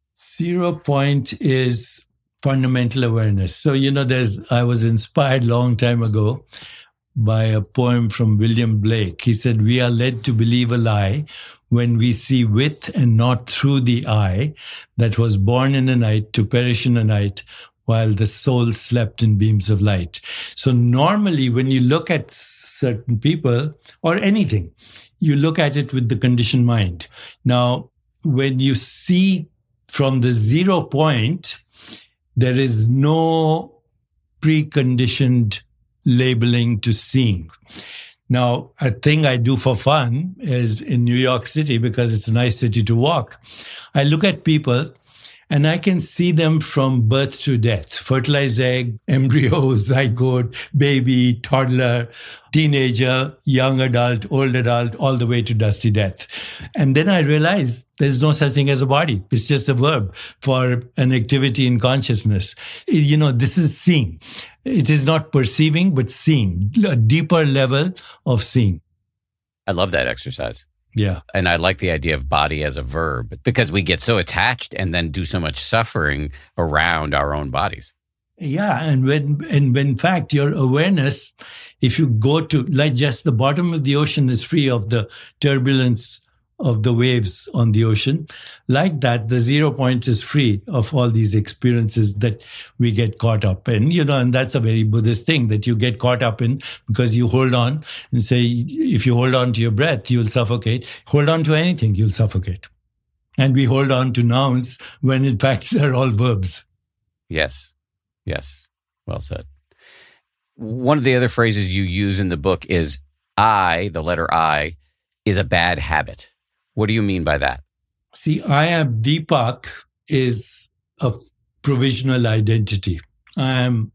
Zero point is fundamental awareness. So, you know, there's, I was inspired long time ago by a poem from William Blake. He said, "We are led to believe a lie when we see with and not through the eye that was born in a night to perish in a night while the soul slept in beams of light." So normally when you look at certain people or anything, you look at it with the conditioned mind. Now, when you see from the zero point, there is no preconditioned labeling to seeing. Now, a thing I do for fun is in New York City, because it's a nice city to walk, I look at people and I can see them from birth to death: fertilized egg, embryo, zygote, baby, toddler, teenager, young adult, old adult, all the way to dusty death. And then I realize there's no such thing as a body. It's just a verb for an activity in consciousness. You know, this is seeing. It is not perceiving, but seeing, a deeper level of seeing. I love that exercise. Yeah. And I like the idea of body as a verb, because we get so attached and then do so much suffering around our own bodies. Yeah. And when, and when in fact, your awareness, if you go to, like, just the bottom of the ocean is free of the turbulence of the waves on the ocean. Like that, the zero point is free of all these experiences that we get caught up in, you know, and that's a very Buddhist thing that you get caught up in because you hold on and say, if you hold on to your breath, you'll suffocate. Hold on to anything, you'll suffocate. And we hold on to nouns when in fact they're all verbs. Yes. Yes. Well said. One of the other phrases you use in the book is I, the letter I, is a bad habit. What do you mean by that? See, I am Deepak is a provisional identity. I am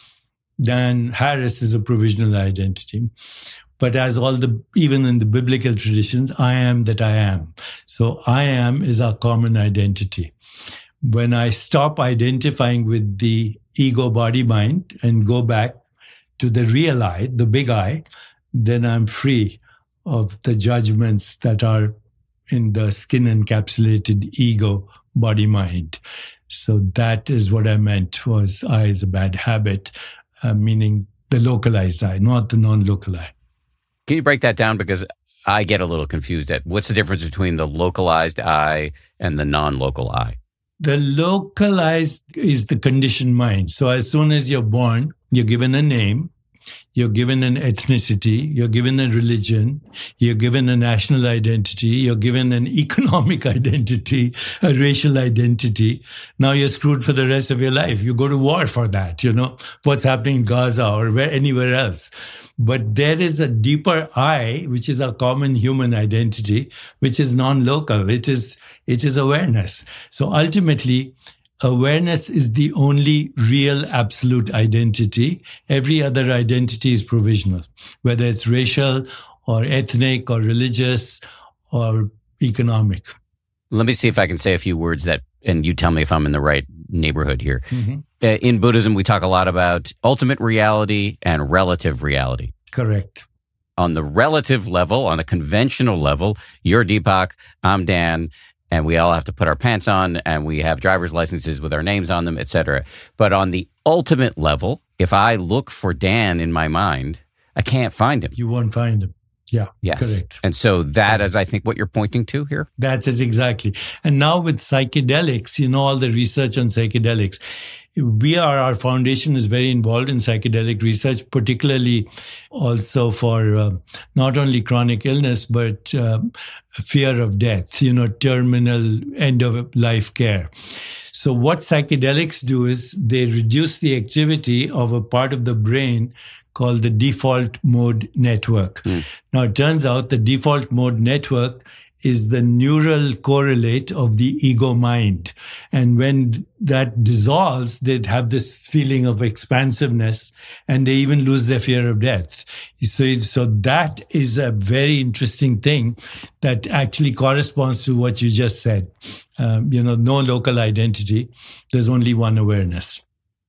Dan Harris is a provisional identity. But as all the, even in the biblical traditions, I am that I am. So I am is our common identity. When I stop identifying with the ego, body, mind, and go back to the real I, the big I, then I'm free of the judgments that are in the skin encapsulated ego, body, mind. So that is what I meant was I is a bad habit, uh, meaning the localized I, not the non-local I. Can you break that down? Because I get a little confused at what's the difference between the localized I and the non-local I? The localized is the conditioned mind. So as soon as you're born, you're given a name, you're given an ethnicity, you're given a religion, you're given a national identity, you're given an economic identity, a racial identity. Now you're screwed for the rest of your life. You go to war for that, you know, what's happening in Gaza or where anywhere else. But there is a deeper I, which is our common human identity, which is non-local. It is, it is awareness. So ultimately, awareness is the only real absolute identity. Every other identity is provisional, whether it's racial or ethnic or religious or economic. Let me see if I can say a few words that, and you tell me if I'm in the right neighborhood here. Mm-hmm. Uh, in Buddhism, we talk a lot about ultimate reality and relative reality. Correct. On the relative level, on a conventional level, you're Deepak, I'm Dan, and we all have to put our pants on, and we have driver's licenses with our names on them, et cetera. But on the ultimate level, if I look for Dan in my mind, I can't find him. You won't find him. Yeah, yes. Correct. And so that is, I think, what you're pointing to here? That is exactly. And now with psychedelics, you know, all the research on psychedelics, we are, our foundation is very involved in psychedelic research, particularly also for uh, not only chronic illness, but uh, fear of death, you know, terminal end of life care. So what psychedelics do is they reduce the activity of a part of the brain called the default mode network. Mm. Now, it turns out the default mode network is the neural correlate of the ego mind. And when that dissolves, they have this feeling of expansiveness and they even lose their fear of death. So, so that is a very interesting thing that actually corresponds to what you just said. Um, you know, no local identity. There's only one awareness.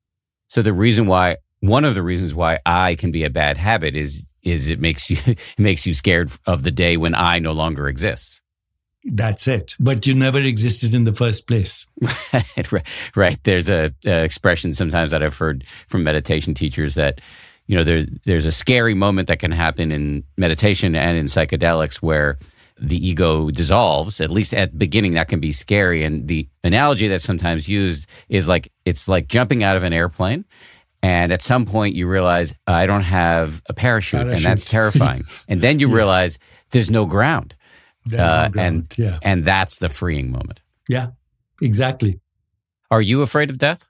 So the reason why, one of the reasons why I can be a bad habit is is it makes you it makes you scared of the day when I no longer exist. That's it. But you never existed in the first place. right, right. There's a, a expression sometimes that I've heard from meditation teachers that, you know, there, there's a scary moment that can happen in meditation and in psychedelics where the ego dissolves. At least at the beginning, that can be scary. And the analogy that's sometimes used is like, it's like jumping out of an airplane. And at some point you realize, I don't have a parachute, parachute. and that's terrifying. And then you yes. realize there's no ground. There's uh, no ground. And, yeah. and that's the freeing moment. Yeah, exactly. Are you afraid of death?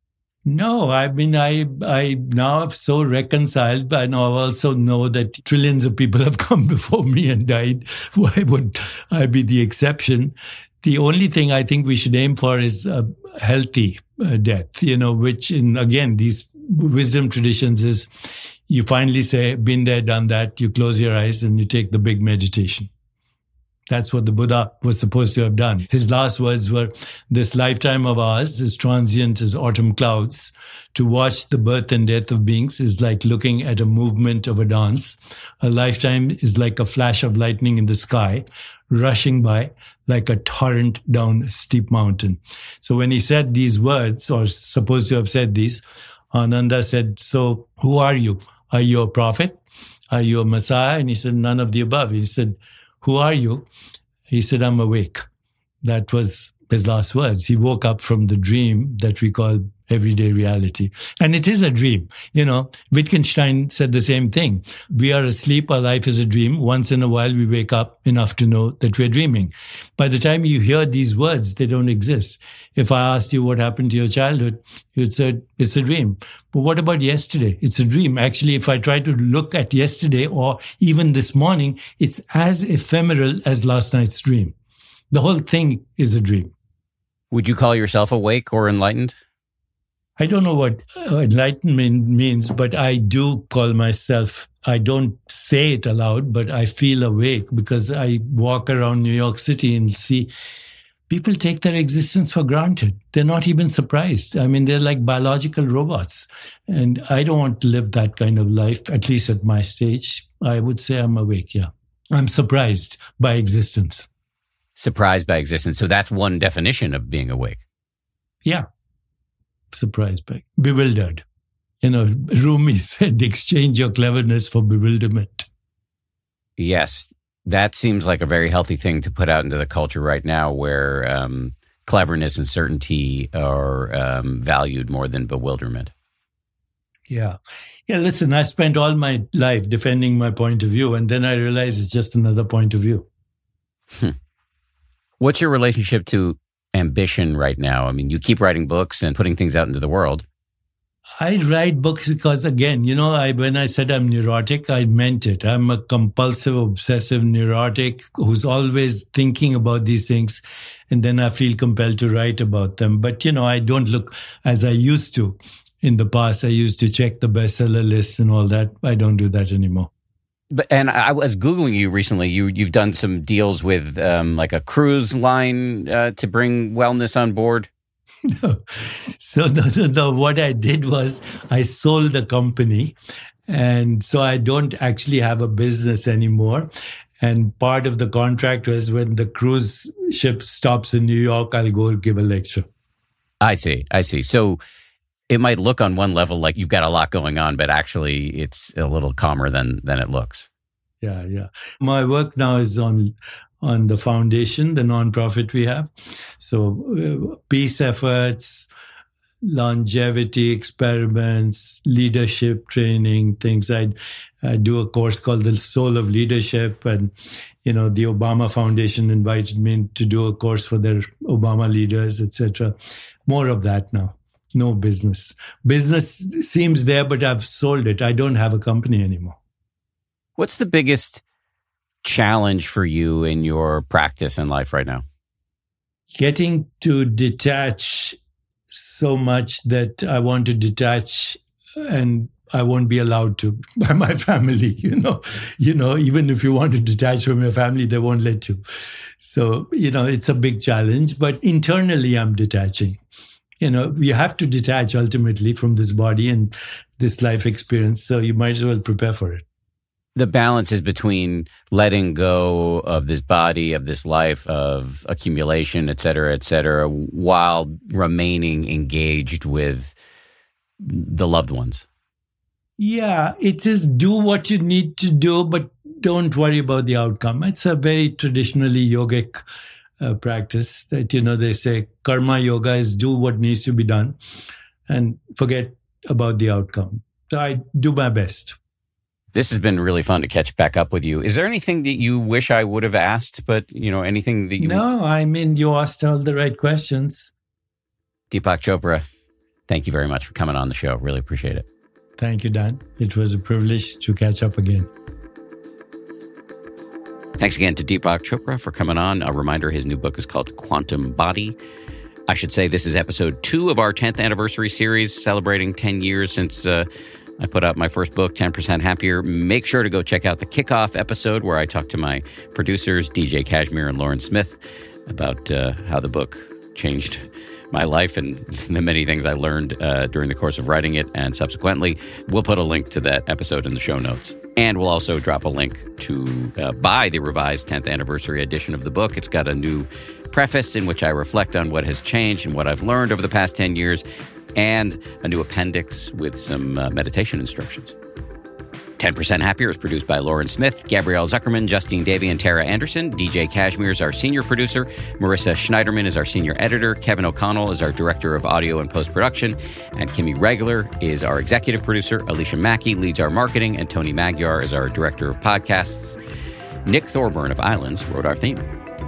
No, I mean, I I now am so reconciled, but I now also know that trillions of people have come before me and died. Why would I be the exception? The only thing I think we should aim for is a healthy uh, death, you know, which in, again, these wisdom traditions is you finally say, been there, done that, you close your eyes and you take the big meditation. That's what the Buddha was supposed to have done. His last words were, this lifetime of ours is transient as autumn clouds. To watch the birth and death of beings is like looking at a movement of a dance. A lifetime is like a flash of lightning in the sky, rushing by like a torrent down a steep mountain. So when he said these words, or supposed to have said these, Ananda said, so who are you? Are you a prophet? Are you a Messiah? And he said, none of the above. He said, who are you? He said, I'm awake. That was his last words. He woke up from the dream that we call everyday reality. And it is a dream. You know, Wittgenstein said the same thing. We are asleep, our life is a dream. Once in a while, we wake up enough to know that we're dreaming. By the time you hear these words, they don't exist. If I asked you what happened to your childhood, you'd say, it's a dream. But what about yesterday? It's a dream. Actually, if I try to look at yesterday or even this morning, it's as ephemeral as last night's dream. The whole thing is a dream. Would you call yourself awake or enlightened? I don't know what enlightenment means, but I do call myself, I don't say it aloud, but I feel awake because I walk around New York City and see people take their existence for granted. They're not even surprised. I mean, they're like biological robots. And I don't want to live that kind of life, at least at my stage. I would say I'm awake, yeah. I'm surprised by existence. Surprised by existence. So that's one definition of being awake. Yeah. Surprised by, bewildered. You know, Rumi said, exchange your cleverness for bewilderment. Yes, that seems like a very healthy thing to put out into the culture right now where um, cleverness and certainty are um, valued more than bewilderment. Yeah. Yeah, listen, I spent all my life defending my point of view, and then I realized it's just another point of view. Hmm. What's your relationship to ambition right now? I mean, you keep writing books and putting things out into the world. I write books because, again, you know, I when I said I'm neurotic, I meant it. I'm a compulsive, obsessive neurotic who's always thinking about these things, and then I feel compelled to write about them. But, you know, I don't look as I used to in the past. I used to check the bestseller list and all that. I don't do that anymore. But and I was Googling you recently. You you've done some deals with um, like a cruise line uh, to bring wellness on board. No. So the, the, the, what I did was I sold the company, and so I don't actually have a business anymore. And part of the contract was when the cruise ship stops in New York, I'll go give a lecture. I see. I see. So it might look on one level like you've got a lot going on, but actually it's a little calmer than than it looks. Yeah, yeah. My work now is on on the foundation, the nonprofit we have. So uh, peace efforts, longevity experiments, leadership training, things. I, I do a course called The Soul of Leadership. And, you know, the Obama Foundation invited me to do a course for their Obama leaders, et cetera. More of that now. No business. Business seems there, but I've sold it. I don't have a company anymore. What's the biggest challenge for you in your practice in life right now? Getting to detach so much that I want to detach and I won't be allowed to by my family, you know. You know, even if you want to detach from your family, they won't let you. So, you know, it's a big challenge, but internally I'm detaching. you know, you have to detach ultimately from this body and this life experience. So you might as well prepare for it. The balance is between letting go of this body, of this life, of accumulation, et cetera, et cetera, while remaining engaged with the loved ones. Yeah, it is do what you need to do, but don't worry about the outcome. It's a very traditionally yogic uh, practice that, you know, they say karma yoga is do what needs to be done and forget about the outcome. So I do my best. This has been really fun to catch back up with you. Is there anything that you wish I would have asked, but, you know, anything that you... No, I mean, you asked all the right questions. Deepak Chopra, thank you very much for coming on the show. Really appreciate it. Thank you, Dan. It was a privilege to catch up again. Thanks again to Deepak Chopra for coming on. A reminder, his new book is called Quantum Body. I should say this is episode two of our tenth anniversary series, celebrating ten years since... Uh, I put out my first book, ten percent Happier. Make sure to go check out the kickoff episode where I talk to my producers, D J Kashmir and Lauren Smith, about uh, how the book changed my life and the many things I learned uh, during the course of writing it and subsequently. We'll put a link to that episode in the show notes. And we'll also drop a link to uh, buy the revised tenth anniversary edition of the book. It's got a new preface in which I reflect on what has changed and what I've learned over the past ten years, and a new appendix with some uh, meditation instructions. ten percent Happier is produced by Lauren Smith, Gabrielle Zuckerman, Justine Davey, and Tara Anderson. D J Kashmir is our senior producer. Marissa Schneiderman is our senior editor. Kevin O'Connell is our director of audio and post-production. And Kimmy Regler is our executive producer. Alicia Mackey leads our marketing. And Tony Magyar is our director of podcasts. Nick Thorburn of Islands wrote our theme.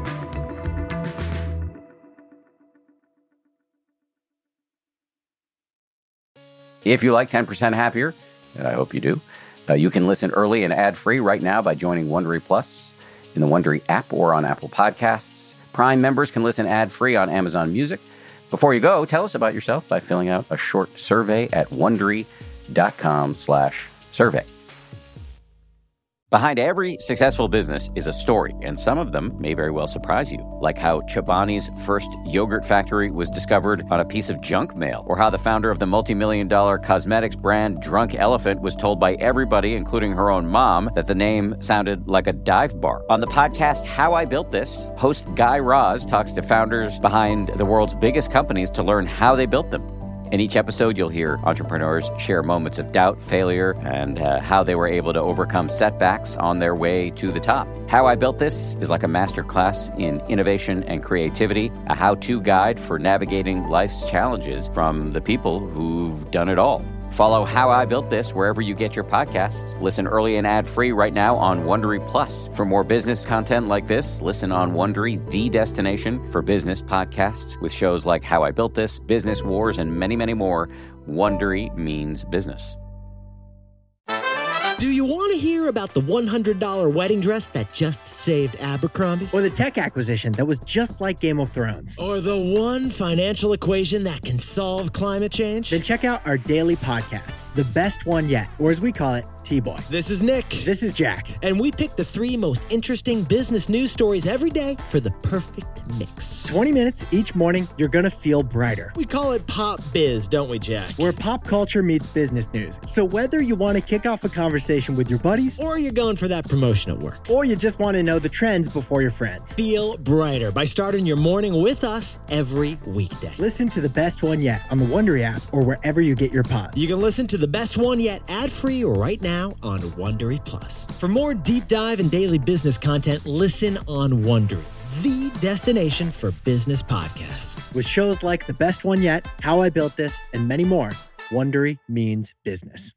If you like ten percent Happier, and I hope you do, uh, you can listen early and ad-free right now by joining Wondery Plus in the Wondery app or on Apple Podcasts. Prime members can listen ad-free on Amazon Music. Before you go, tell us about yourself by filling out a short survey at Wondery.com slash survey. Behind every successful business is a story, and some of them may very well surprise you, like how Chobani's first yogurt factory was discovered on a piece of junk mail, or how the founder of the multi-million dollar cosmetics brand Drunk Elephant was told by everybody, including her own mom, that the name sounded like a dive bar. On the podcast How I Built This, host Guy Raz talks to founders behind the world's biggest companies to learn how they built them. In each episode, you'll hear entrepreneurs share moments of doubt, failure, and uh, how they were able to overcome setbacks on their way to the top. How I Built This is like a masterclass in innovation and creativity, a how-to guide for navigating life's challenges from the people who've done it all. Follow How I Built This wherever you get your podcasts. Listen early and ad-free right now on Wondery Plus. For more business content like this, listen on Wondery, the destination for business podcasts, with shows like How I Built This, Business Wars, and many, many more. Wondery means business. Do you want to hear about the one hundred dollars wedding dress that just saved Abercrombie? Or the tech acquisition that was just like Game of Thrones? Or the one financial equation that can solve climate change? Then check out our daily podcast, The Best One Yet, or as we call it, T-Boy. This is Nick. This is Jack. And we pick the three most interesting business news stories every day for the perfect mix. twenty minutes each morning, you're going to feel brighter. We call it Pop Biz, don't we, Jack? Where pop culture meets business news. So whether you want to kick off a conversation with your buddies, or you're going for that promotion at work, or you just want to know the trends before your friends, feel brighter by starting your morning with us every weekday. Listen to The Best One Yet on the Wondery app or wherever you get your pods. You can listen to The Best One Yet ad-free right now on Wondery Plus. For more deep dive and daily business content, listen on Wondery, the destination for business podcasts. With shows like The Best One Yet, How I Built This, and many more, Wondery means business.